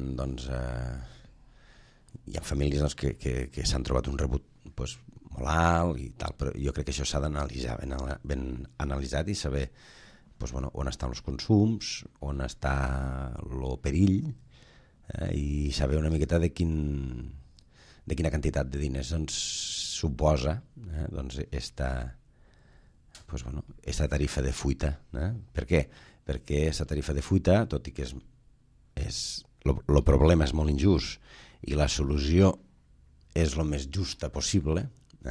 S2: famílies que s'han trobat un rebut doncs, molt alt i tal, però jo crec que això s'ha d'analitzar ben analitzat i saber doncs, bueno, on estan els consums, on està el perill, i saber una miqueta de quina quantitat de diners doncs, suposa doncs, esta tarifa de fuita. Per què? Perquè aquesta tarifa de fuita, tot i que el problema és molt injust i la solució és el més justa possible,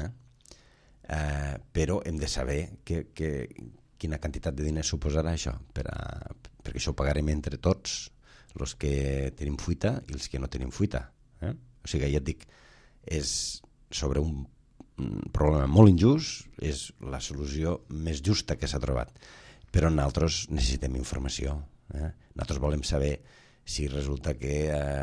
S2: però hem de saber quina quantitat de diners suposarà això, perquè això ho pagarem entre tots, els que tenim fuita i els que no tenim fuita. O sigui, ja et dic, és sobre un problema molt injust, és la solució més justa que s'ha trobat, però nosaltres necessitem informació. Nosaltres volem saber si resulta que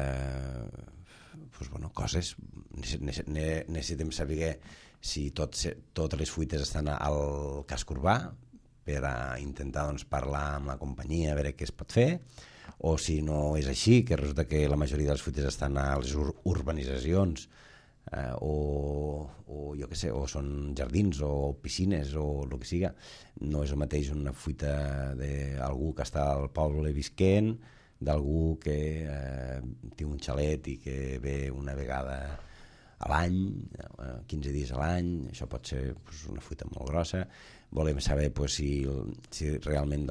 S2: coses, necessitem saber si totes les fuites estan al casc urbà per a intentar parlar amb la companyia a veure què es pot fer, o si no és així, que resulta que la majoria de les fuites estan a les urbanitzacions, o jo què sé, o són jardins o piscines o el que siga. No és el mateix una fuita d'algú que està al poble visquent, d'algú que té un xalet i que ve una vegada a l'any, 15 dies a l'any. Això pot ser una fuita molt grossa. Volem saber si realment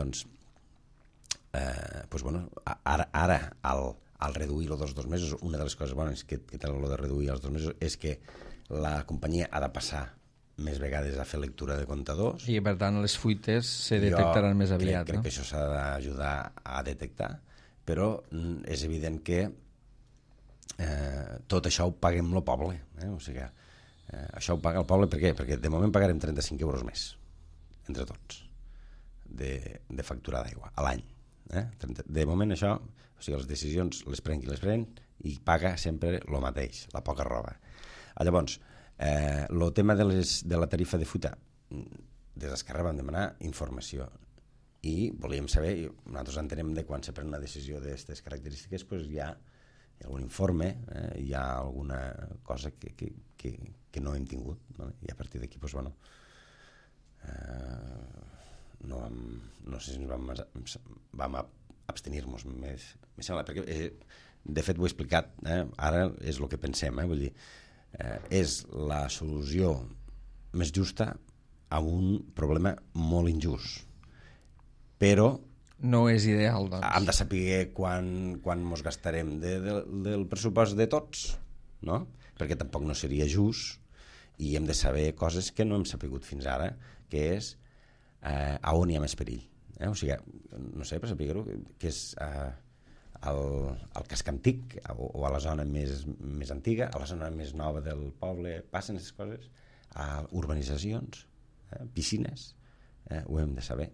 S2: ara al reduir els 2 mesos, una de les coses bones que té el de reduir els 2 mesos és que la companyia ha de passar més vegades a fer lectura de comptadors.
S1: I, per tant, les fuites se detectaran més aviat.
S2: Crec que això s'ha d'ajudar a detectar, però és evident que tot això ho paguem el poble. O sigui, això ho paga el poble per què? Perquè de moment pagarem 35 euros més, entre tots, de factura d'aigua, a l'any. De moment això, o sigui, les decisions les pren qui les pren i paga sempre el mateix, la poca roba. Llavors, el tema de la tarifa de fuita, des d'Esquerra vam demanar informació i volíem saber, nosaltres entenem de quan se pren una decisió d'aquestes característiques, doncs hi ha algun informe, hi ha alguna cosa que no hem tingut, no? I a partir d'aquí, doncs, bueno, no sé si vam abstenir-nos, me sembla, perquè de fet ho he explicat, ara és el que pensem, vull dir, és la solució més justa a un problema molt injust, però
S1: no és ideal, doncs.
S2: Hem de saber quan mos gastarem del pressupost de tots, no? Perquè tampoc no seria just i hem de saber coses que no hem sapigut fins ara, que és a on hi ha més perill. O sigui, no sé, per saber-ho, que és al casc antic o a la zona més antiga, a la zona més nova del poble, passen aquestes coses, a urbanitzacions, piscines, ho hem de saber.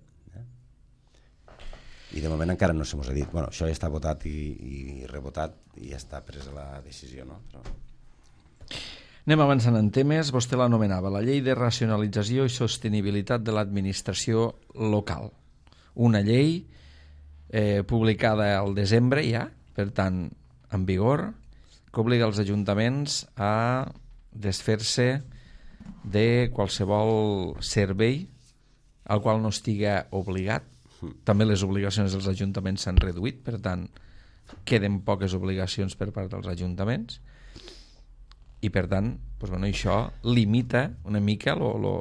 S2: I de moment encara no se mos ha dit. Bueno, això ja està votat i rebotat i ja està presa la decisió, no? Però...
S1: Anem avançant en temes. Vostè l'anomenava la Llei de Racionalització i Sostenibilitat de l'Administració Local. Una llei publicada al desembre ja, per tant, en vigor, que obliga els ajuntaments a desfer-se de qualsevol servei al qual no estiga obligat. També les obligacions dels ajuntaments s'han reduït, per tant, queden poques obligacions per part dels ajuntaments i, per tant, doncs, bueno, això limita una mica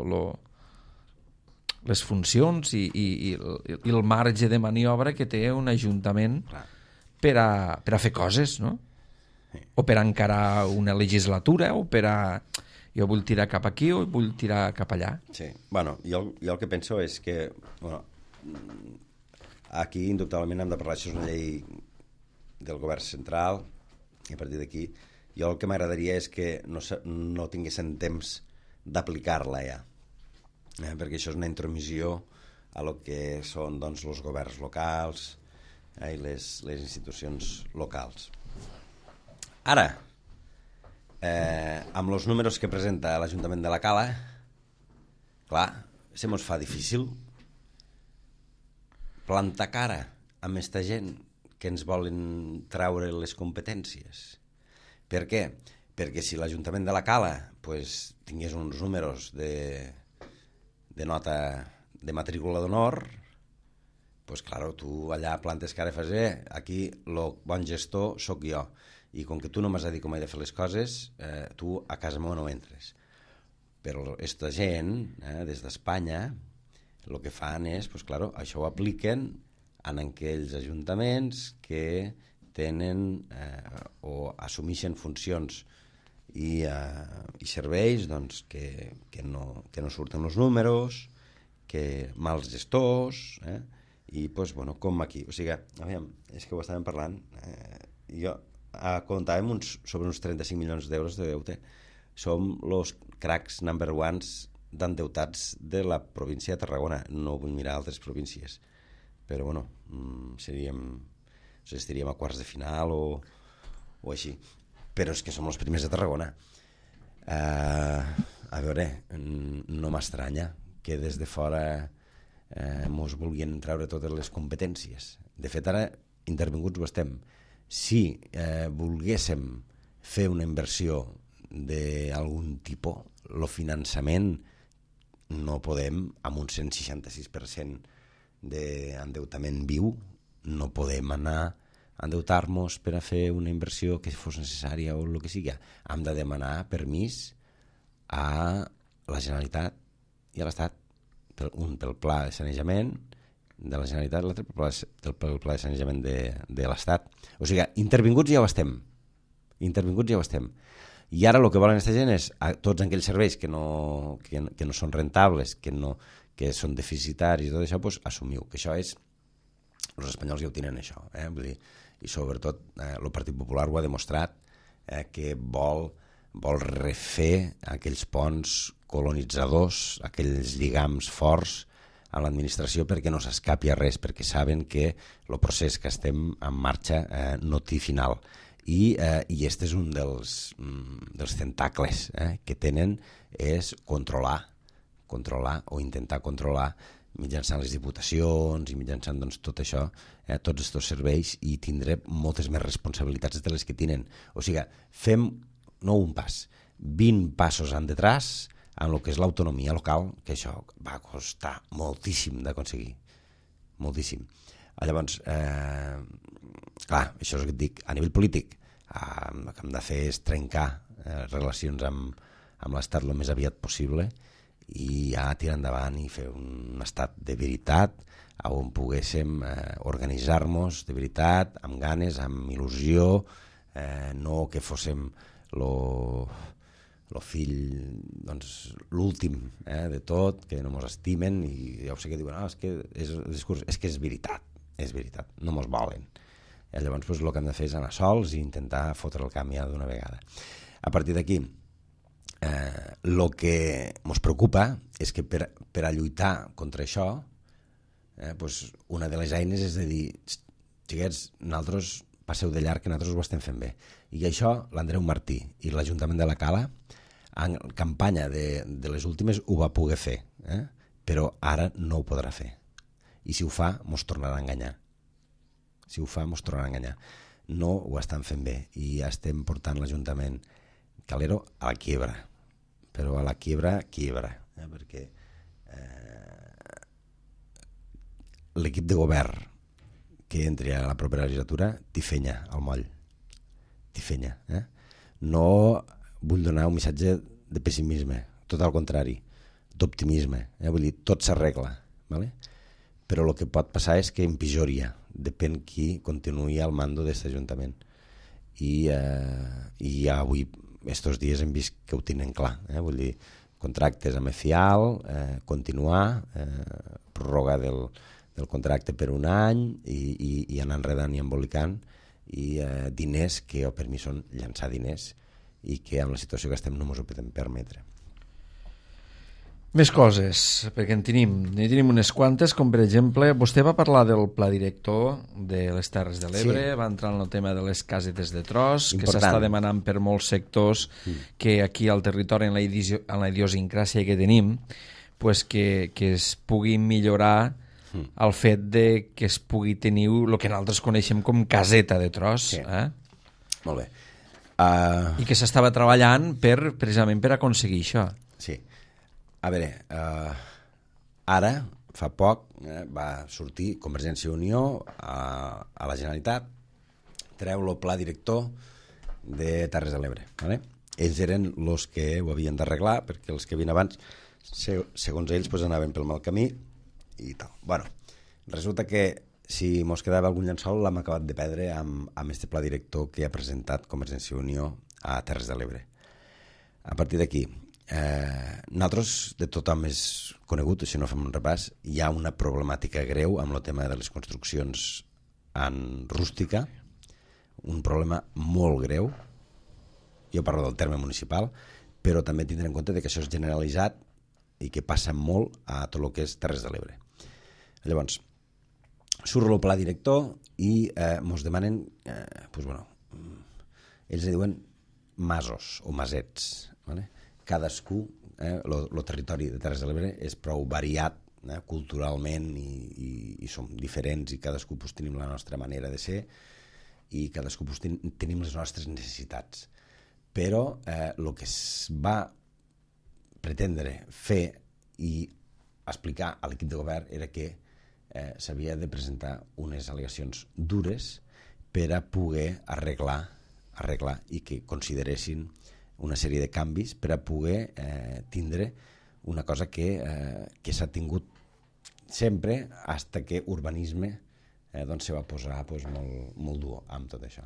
S1: les funcions i el marge de maniobra que té un ajuntament per a fer coses, no? O per a encarar una legislatura, o per a... Jo vull tirar cap aquí o vull tirar cap allà.
S2: Sí, bueno, jo el que penso és que... Bueno, aquí indubtablement hem de parlar, això és una llei del govern central i a partir d'aquí jo el que m'agradaria és que no tinguessin temps d'aplicar-la ja, perquè això és una intromissió a lo que són, doncs, els governs locals i les institucions locals. Ara, amb els números que presenta l'Ajuntament de la Cala, clar, se mos fa difícil plantar cara amb aquesta gent que ens volen traure les competències. Per què? Perquè si l'Ajuntament de la Cala pues, tingués uns números de nota de matrícula d'honor, pues, claro, tu allà plantes cara i fas, aquí el bon gestor sóc jo, i com que tu no m'has de dir com he de fer les coses, tu a casa meva no entres. Però aquesta gent, des d'Espanya, el que fan és, pues, claro, això ho apliquen en aquells ajuntaments que tenen o assumeixen funcions i serveis, doncs, que no surten els números, que mals gestors, i pues, bueno, com aquí. O sigui, aviam, és que ho estàvem parlant, jo comptàvem sobre uns 35 milions d'euros de deute. Som els cracs number ones d'endeutats de la província de Tarragona. No vull mirar altres províncies, però bueno, estaríem a quarts de final o així, però és que som els primers de Tarragona. A veure, no m'estranya que des de fora mos vulguin treure totes les competències. De fet, ara intervinguts ho estem. Si volguéssim fer una inversió d'algun tipus, el finançament no podem, amb un 166% d'endeutament viu, no podem anar a endeutar-nos per a fer una inversió que fos necessària o el que sigui. Hem de demanar permís a la Generalitat i a l'Estat, un pel pla de sanejament de la Generalitat, l'altre pel pla de sanejament de l'Estat. O sigui, intervinguts ja ho estem. I ara el que volen aquesta gent és tots aquells serveis que no són rentables, que són deficitaris i tot això, doncs assumiu que això és... Els espanyols ja ho tenen això, vull dir, i sobretot el Partit Popular ho ha demostrat, que vol refer aquells ponts colonitzadors, aquells lligams forts a l'administració perquè no s'escapi a res, perquè saben que el procés que estem en marxa no té final. I este és un dels tentacles que tenen, és controlar o intentar controlar mitjançant les diputacions i mitjançant tot això, tots aquests serveis, i tindré moltes més responsabilitats de les que tenen. O sigui, fem no un pas, 20 passos endarrere en el que és l'autonomia local, que això va costar moltíssim d'aconseguir, moltíssim. Llavors, clar, això és el que et dic, a nivell polític, el que hem de fer és trencar relacions amb l'Estat el més aviat possible, i ja tirar endavant i fer un estat de veritat on poguéssim organitzar-nos de veritat, amb ganes, amb il·lusió, no que fóssim el fill, doncs, l'últim de tot, que no mos estimen, i ja ho sé que diuen, és que és el discurs, és que és veritat, no mos volen. I llavors el que hem de fer és anar sols i intentar fotre el camp ja d'una vegada. A partir d'aquí, el que ens preocupa és que per a lluitar contra això, una de les eines és de dir, xiquets, nosaltres passeu de llarg, que nosaltres ho estem fent bé. I això l'Andreu Martí i l'Ajuntament de la Cala, en campanya de les últimes, ho va poder fer, però ara no ho podrà fer. I si ho fa, mos tornarà a enganyar. No ho estan fent bé i estem portant l'Ajuntament Calero a la quiebra, però a la quiebra, perquè l'equip de govern que entri a la propera legislatura t'hi fenya al moll, no vull donar un missatge de pessimisme, tot al contrari, d'optimisme, vull dir, tot s'arregla, ¿vale? Però el que pot passar és que empitjoria, depèn qui continuï al mando d'aquest Ajuntament. I ja avui, estos dies, hem vist que ho tenen clar, vull dir, contractes amb EFIAL, continuar, pròrroga del contracte per un any i anar enredant i embolicant, i diners que per mi són llançar diners i que amb la situació que estem no ens ho podem permetre.
S1: Més coses, perquè en tenim unes quantes, com per exemple, vostè va parlar del pla director de les Terres de l'Ebre, sí. Va entrar en el tema de les casetes de tros, important, que s'està demanant per molts sectors, que aquí al territori, en la idiosincràsia que tenim, pues que es pugui millorar el fet de que es pugui tenir el que nosaltres coneixem com caseta de tros.
S2: Sí. Molt bé.
S1: I que s'estava treballant precisament per aconseguir això.
S2: Sí. A veure, ara, fa poc, va sortir Convergència i Unió a la Generalitat, treu el pla director de Terres de l'Ebre. ¿Vale? Ells eren els que ho havien d'arreglar, perquè els que havien abans, segons ells, anaven pel mal camí i tal. Bueno, resulta que si mos quedava algun llençol l'hem acabat de perdre amb este pla director que ha presentat Convergència i Unió a Terres de l'Ebre. A partir d'aquí, nosaltres de tothom és conegut, si no fem un repàs, hi ha una problemàtica greu amb el tema de les construccions en rústica, un problema molt greu. Jo parlo del terme municipal, però també tindrem en compte que això és generalitzat i que passa molt a tot el que és Terres de l'Ebre. Llavors, surt el pla director i ens demanen, ells diuen masos o masets, ¿vale? Cadascú, el territori de Terres de l'Ebre és prou variat culturalment i som diferents i cadascú tenim la nostra manera de ser i cadascú tenim les nostres necessitats. Però el que es va pretendre fer i explicar a l'equip de govern era que s'havia de presentar unes al·legacions dures per a poder arreglar i que consideressin una sèrie de canvis per a poder tindre una cosa que s'ha tingut sempre fins que urbanisme se va posar molt dur amb tot això.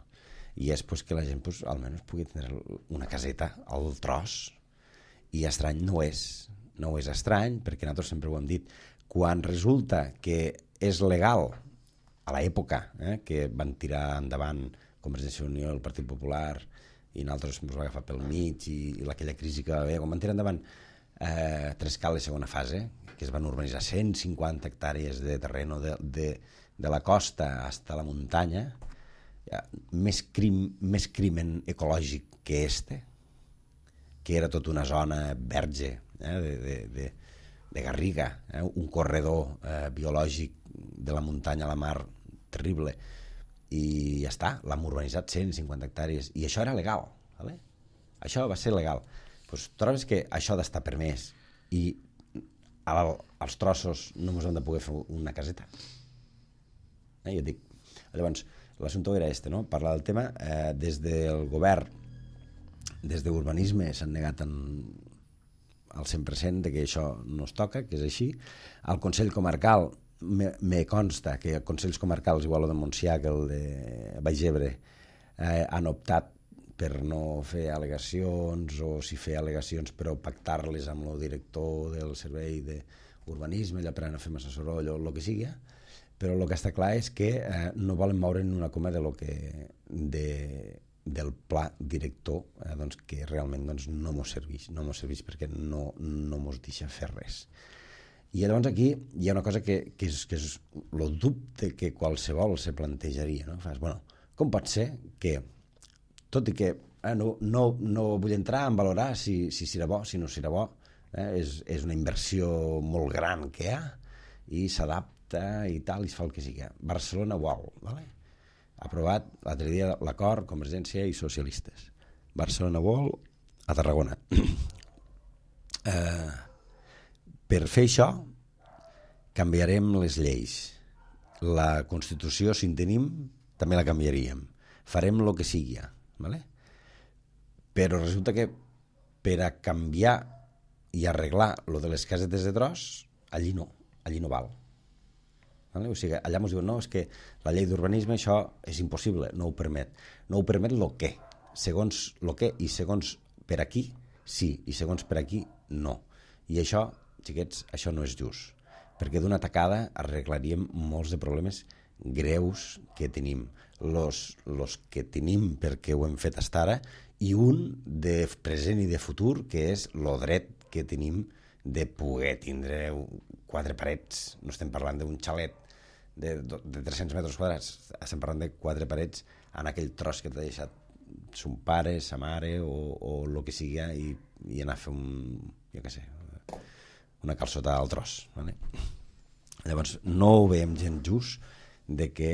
S2: i és pues, que la gent pues, almenys pugui tenir una caseta al tros, i estrany no és estrany, perquè nosaltres sempre ho hem dit, quan resulta que és legal a l'època que van tirar endavant Convergència i Unió, el Partit Popular, i nosaltres ens va agafar pel mig, i aquella crisi que va haver, quan van tirar endavant Trescal de segona fase, que es van urbanitzar 150 hectàrees de terreno de la costa fins a la muntanya, més crimen ecològic que que era tota una zona verge de garriga, un corredor biològic de la muntanya a la mar terrible, i ja està, l'hem urbanitzat 150 hectàrees, i això era legal, ¿vale? Això va ser legal. Pues, trobes que això d'estar permès i als trossos no ens hem de poder fer una caseta? Jo et dic. Llavors, l'assumpte era no? Parlar del tema. Des del govern, des d'urbanisme, s'han negat al 100% de que això no es toca, que és així. Al Consell Comarcal me consta que consells comarcals, igual el de Montsià que el de Baix Ebre, han optat per no fer al·legacions, o si fer al·legacions però pactar-les amb el director del servei d'urbanisme, allò per no fer massa soroll o el que sigui, però el que està clar és que no volen moure ni una coma del pla director, que realment no mos serveix perquè no mos deixa fer res. I llavors aquí hi ha una cosa que és el dubte que qualsevol se plantejaria, no? Com pot ser que, tot i que no vull entrar en valorar si serà bo, si no serà bo, és una inversió molt gran que hi ha i s'adapta i tal, i es fa el que sigui. Barcelona World, ¿vale? Aprovat l'altre dia l'acord Convergència i socialistes. Barcelona World a Tarragona. Per fer això canviarem les lleis. La Constitució, si en tenim, també la canviaríem. Farem el que sigui, ¿vale? Però resulta que per a canviar i arreglar lo de les casetes de tros, allí no val. ¿Vale? O sigui, allà ens diuen, no, és que la llei d'urbanisme això és impossible, no ho permet. No ho permet lo què? Segons lo què i segons per aquí, sí, i segons per aquí, no. I això, xiquets, això no és just, perquè d'una tacada arreglaríem molts de problemes greus que tenim, los que tenim perquè ho hem fet fins ara, i un de present i de futur, que és el dret que tenim de poder tindre 4 parets. No estem parlant d'un xalet de 300 metres quadrats, estem parlant de 4 parets en aquell tros que t'ha deixat son pare, sa mare o el que sigui, i anar a fer una calçotada al tros, ¿vale? Llavors no ho veiem gent just de que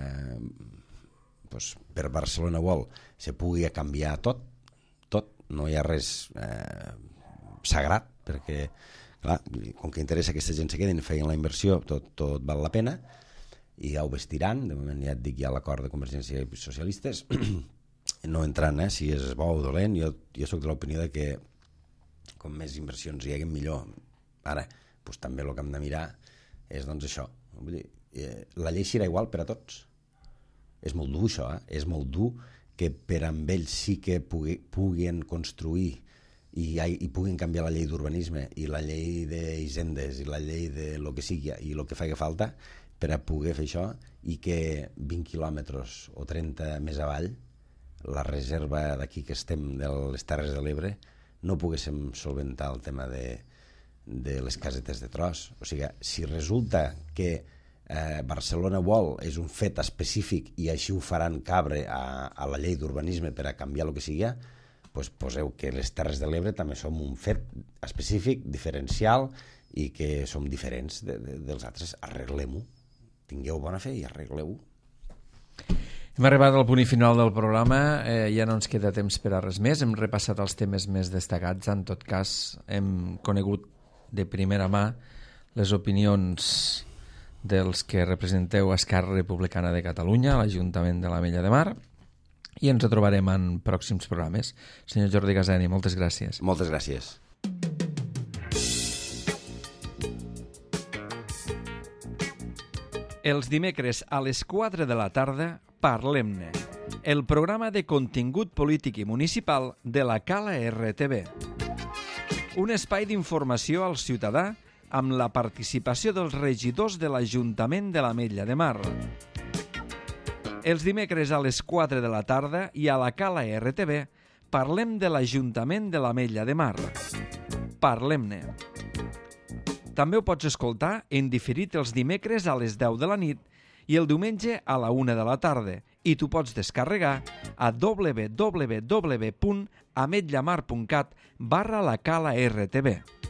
S2: per Barcelona World se pugui canviar tot, no hi ha res sagrat, perquè clar, com que interessa que aquesta gent se quedin, feien la inversió, tot val la pena, i ja ho vestiran. De moment ja et dic, hi ha l'acord de Convergència i socialistes, no entrant si és bo o dolent. Jo soc de l'opinió de que com més inversions hi hagi millor. Ara, també el que hem de mirar és això. Vull dir, la llei serà igual per a tots. És molt dur això, és molt dur que per amb ells sí que puguin construir i puguin canviar la llei d'urbanisme i la llei d'hisendes i la llei de lo que sigui i el que faci falta per a poder fer això, i que 20 quilòmetres o 30 més avall, la reserva d'aquí que estem de les Terres de l'Ebre, no poguéssim solventar el tema de les casetes de tros. O sigui, si resulta que Barcelona World és un fet específic i així ho faran cabre a la llei d'urbanisme per a canviar el que sigui, doncs poseu que les Terres de l'Ebre també som un fet específic, diferencial, i que som diferents dels altres. Arreglem-ho, tingueu bona fe i arregleu-ho.
S1: Hem arribat al punt i final del programa, ja no ens queda temps per a res més, hem repassat els temes més destacats, en tot cas hem conegut de primera mà les opinions dels que representeu Esquerra Republicana de Catalunya, l'Ajuntament de l'Ametlla de Mar, i ens trobarem en pròxims programes. Senyor Jordi Gaseni, moltes gràcies.
S2: Moltes gràcies.
S1: Els dimecres a les 4 de la tarda, parlem-ne. el programa de contingut polític i municipal de la Cala RTV. Un espai d'informació al ciutadà amb la participació dels regidors de l'Ajuntament de l'Ametlla de Mar. Els dimecres a les 4 de la tarda i a la Cala RTV parlem de l'Ajuntament de l'Ametlla de Mar. Parlem-ne. També ho pots escoltar en diferit els dimecres a les 10 de la nit i el diumenge a la 1 de la tarda i t'ho pots descarregar a www.ametllamar.cat/la Cala RTV.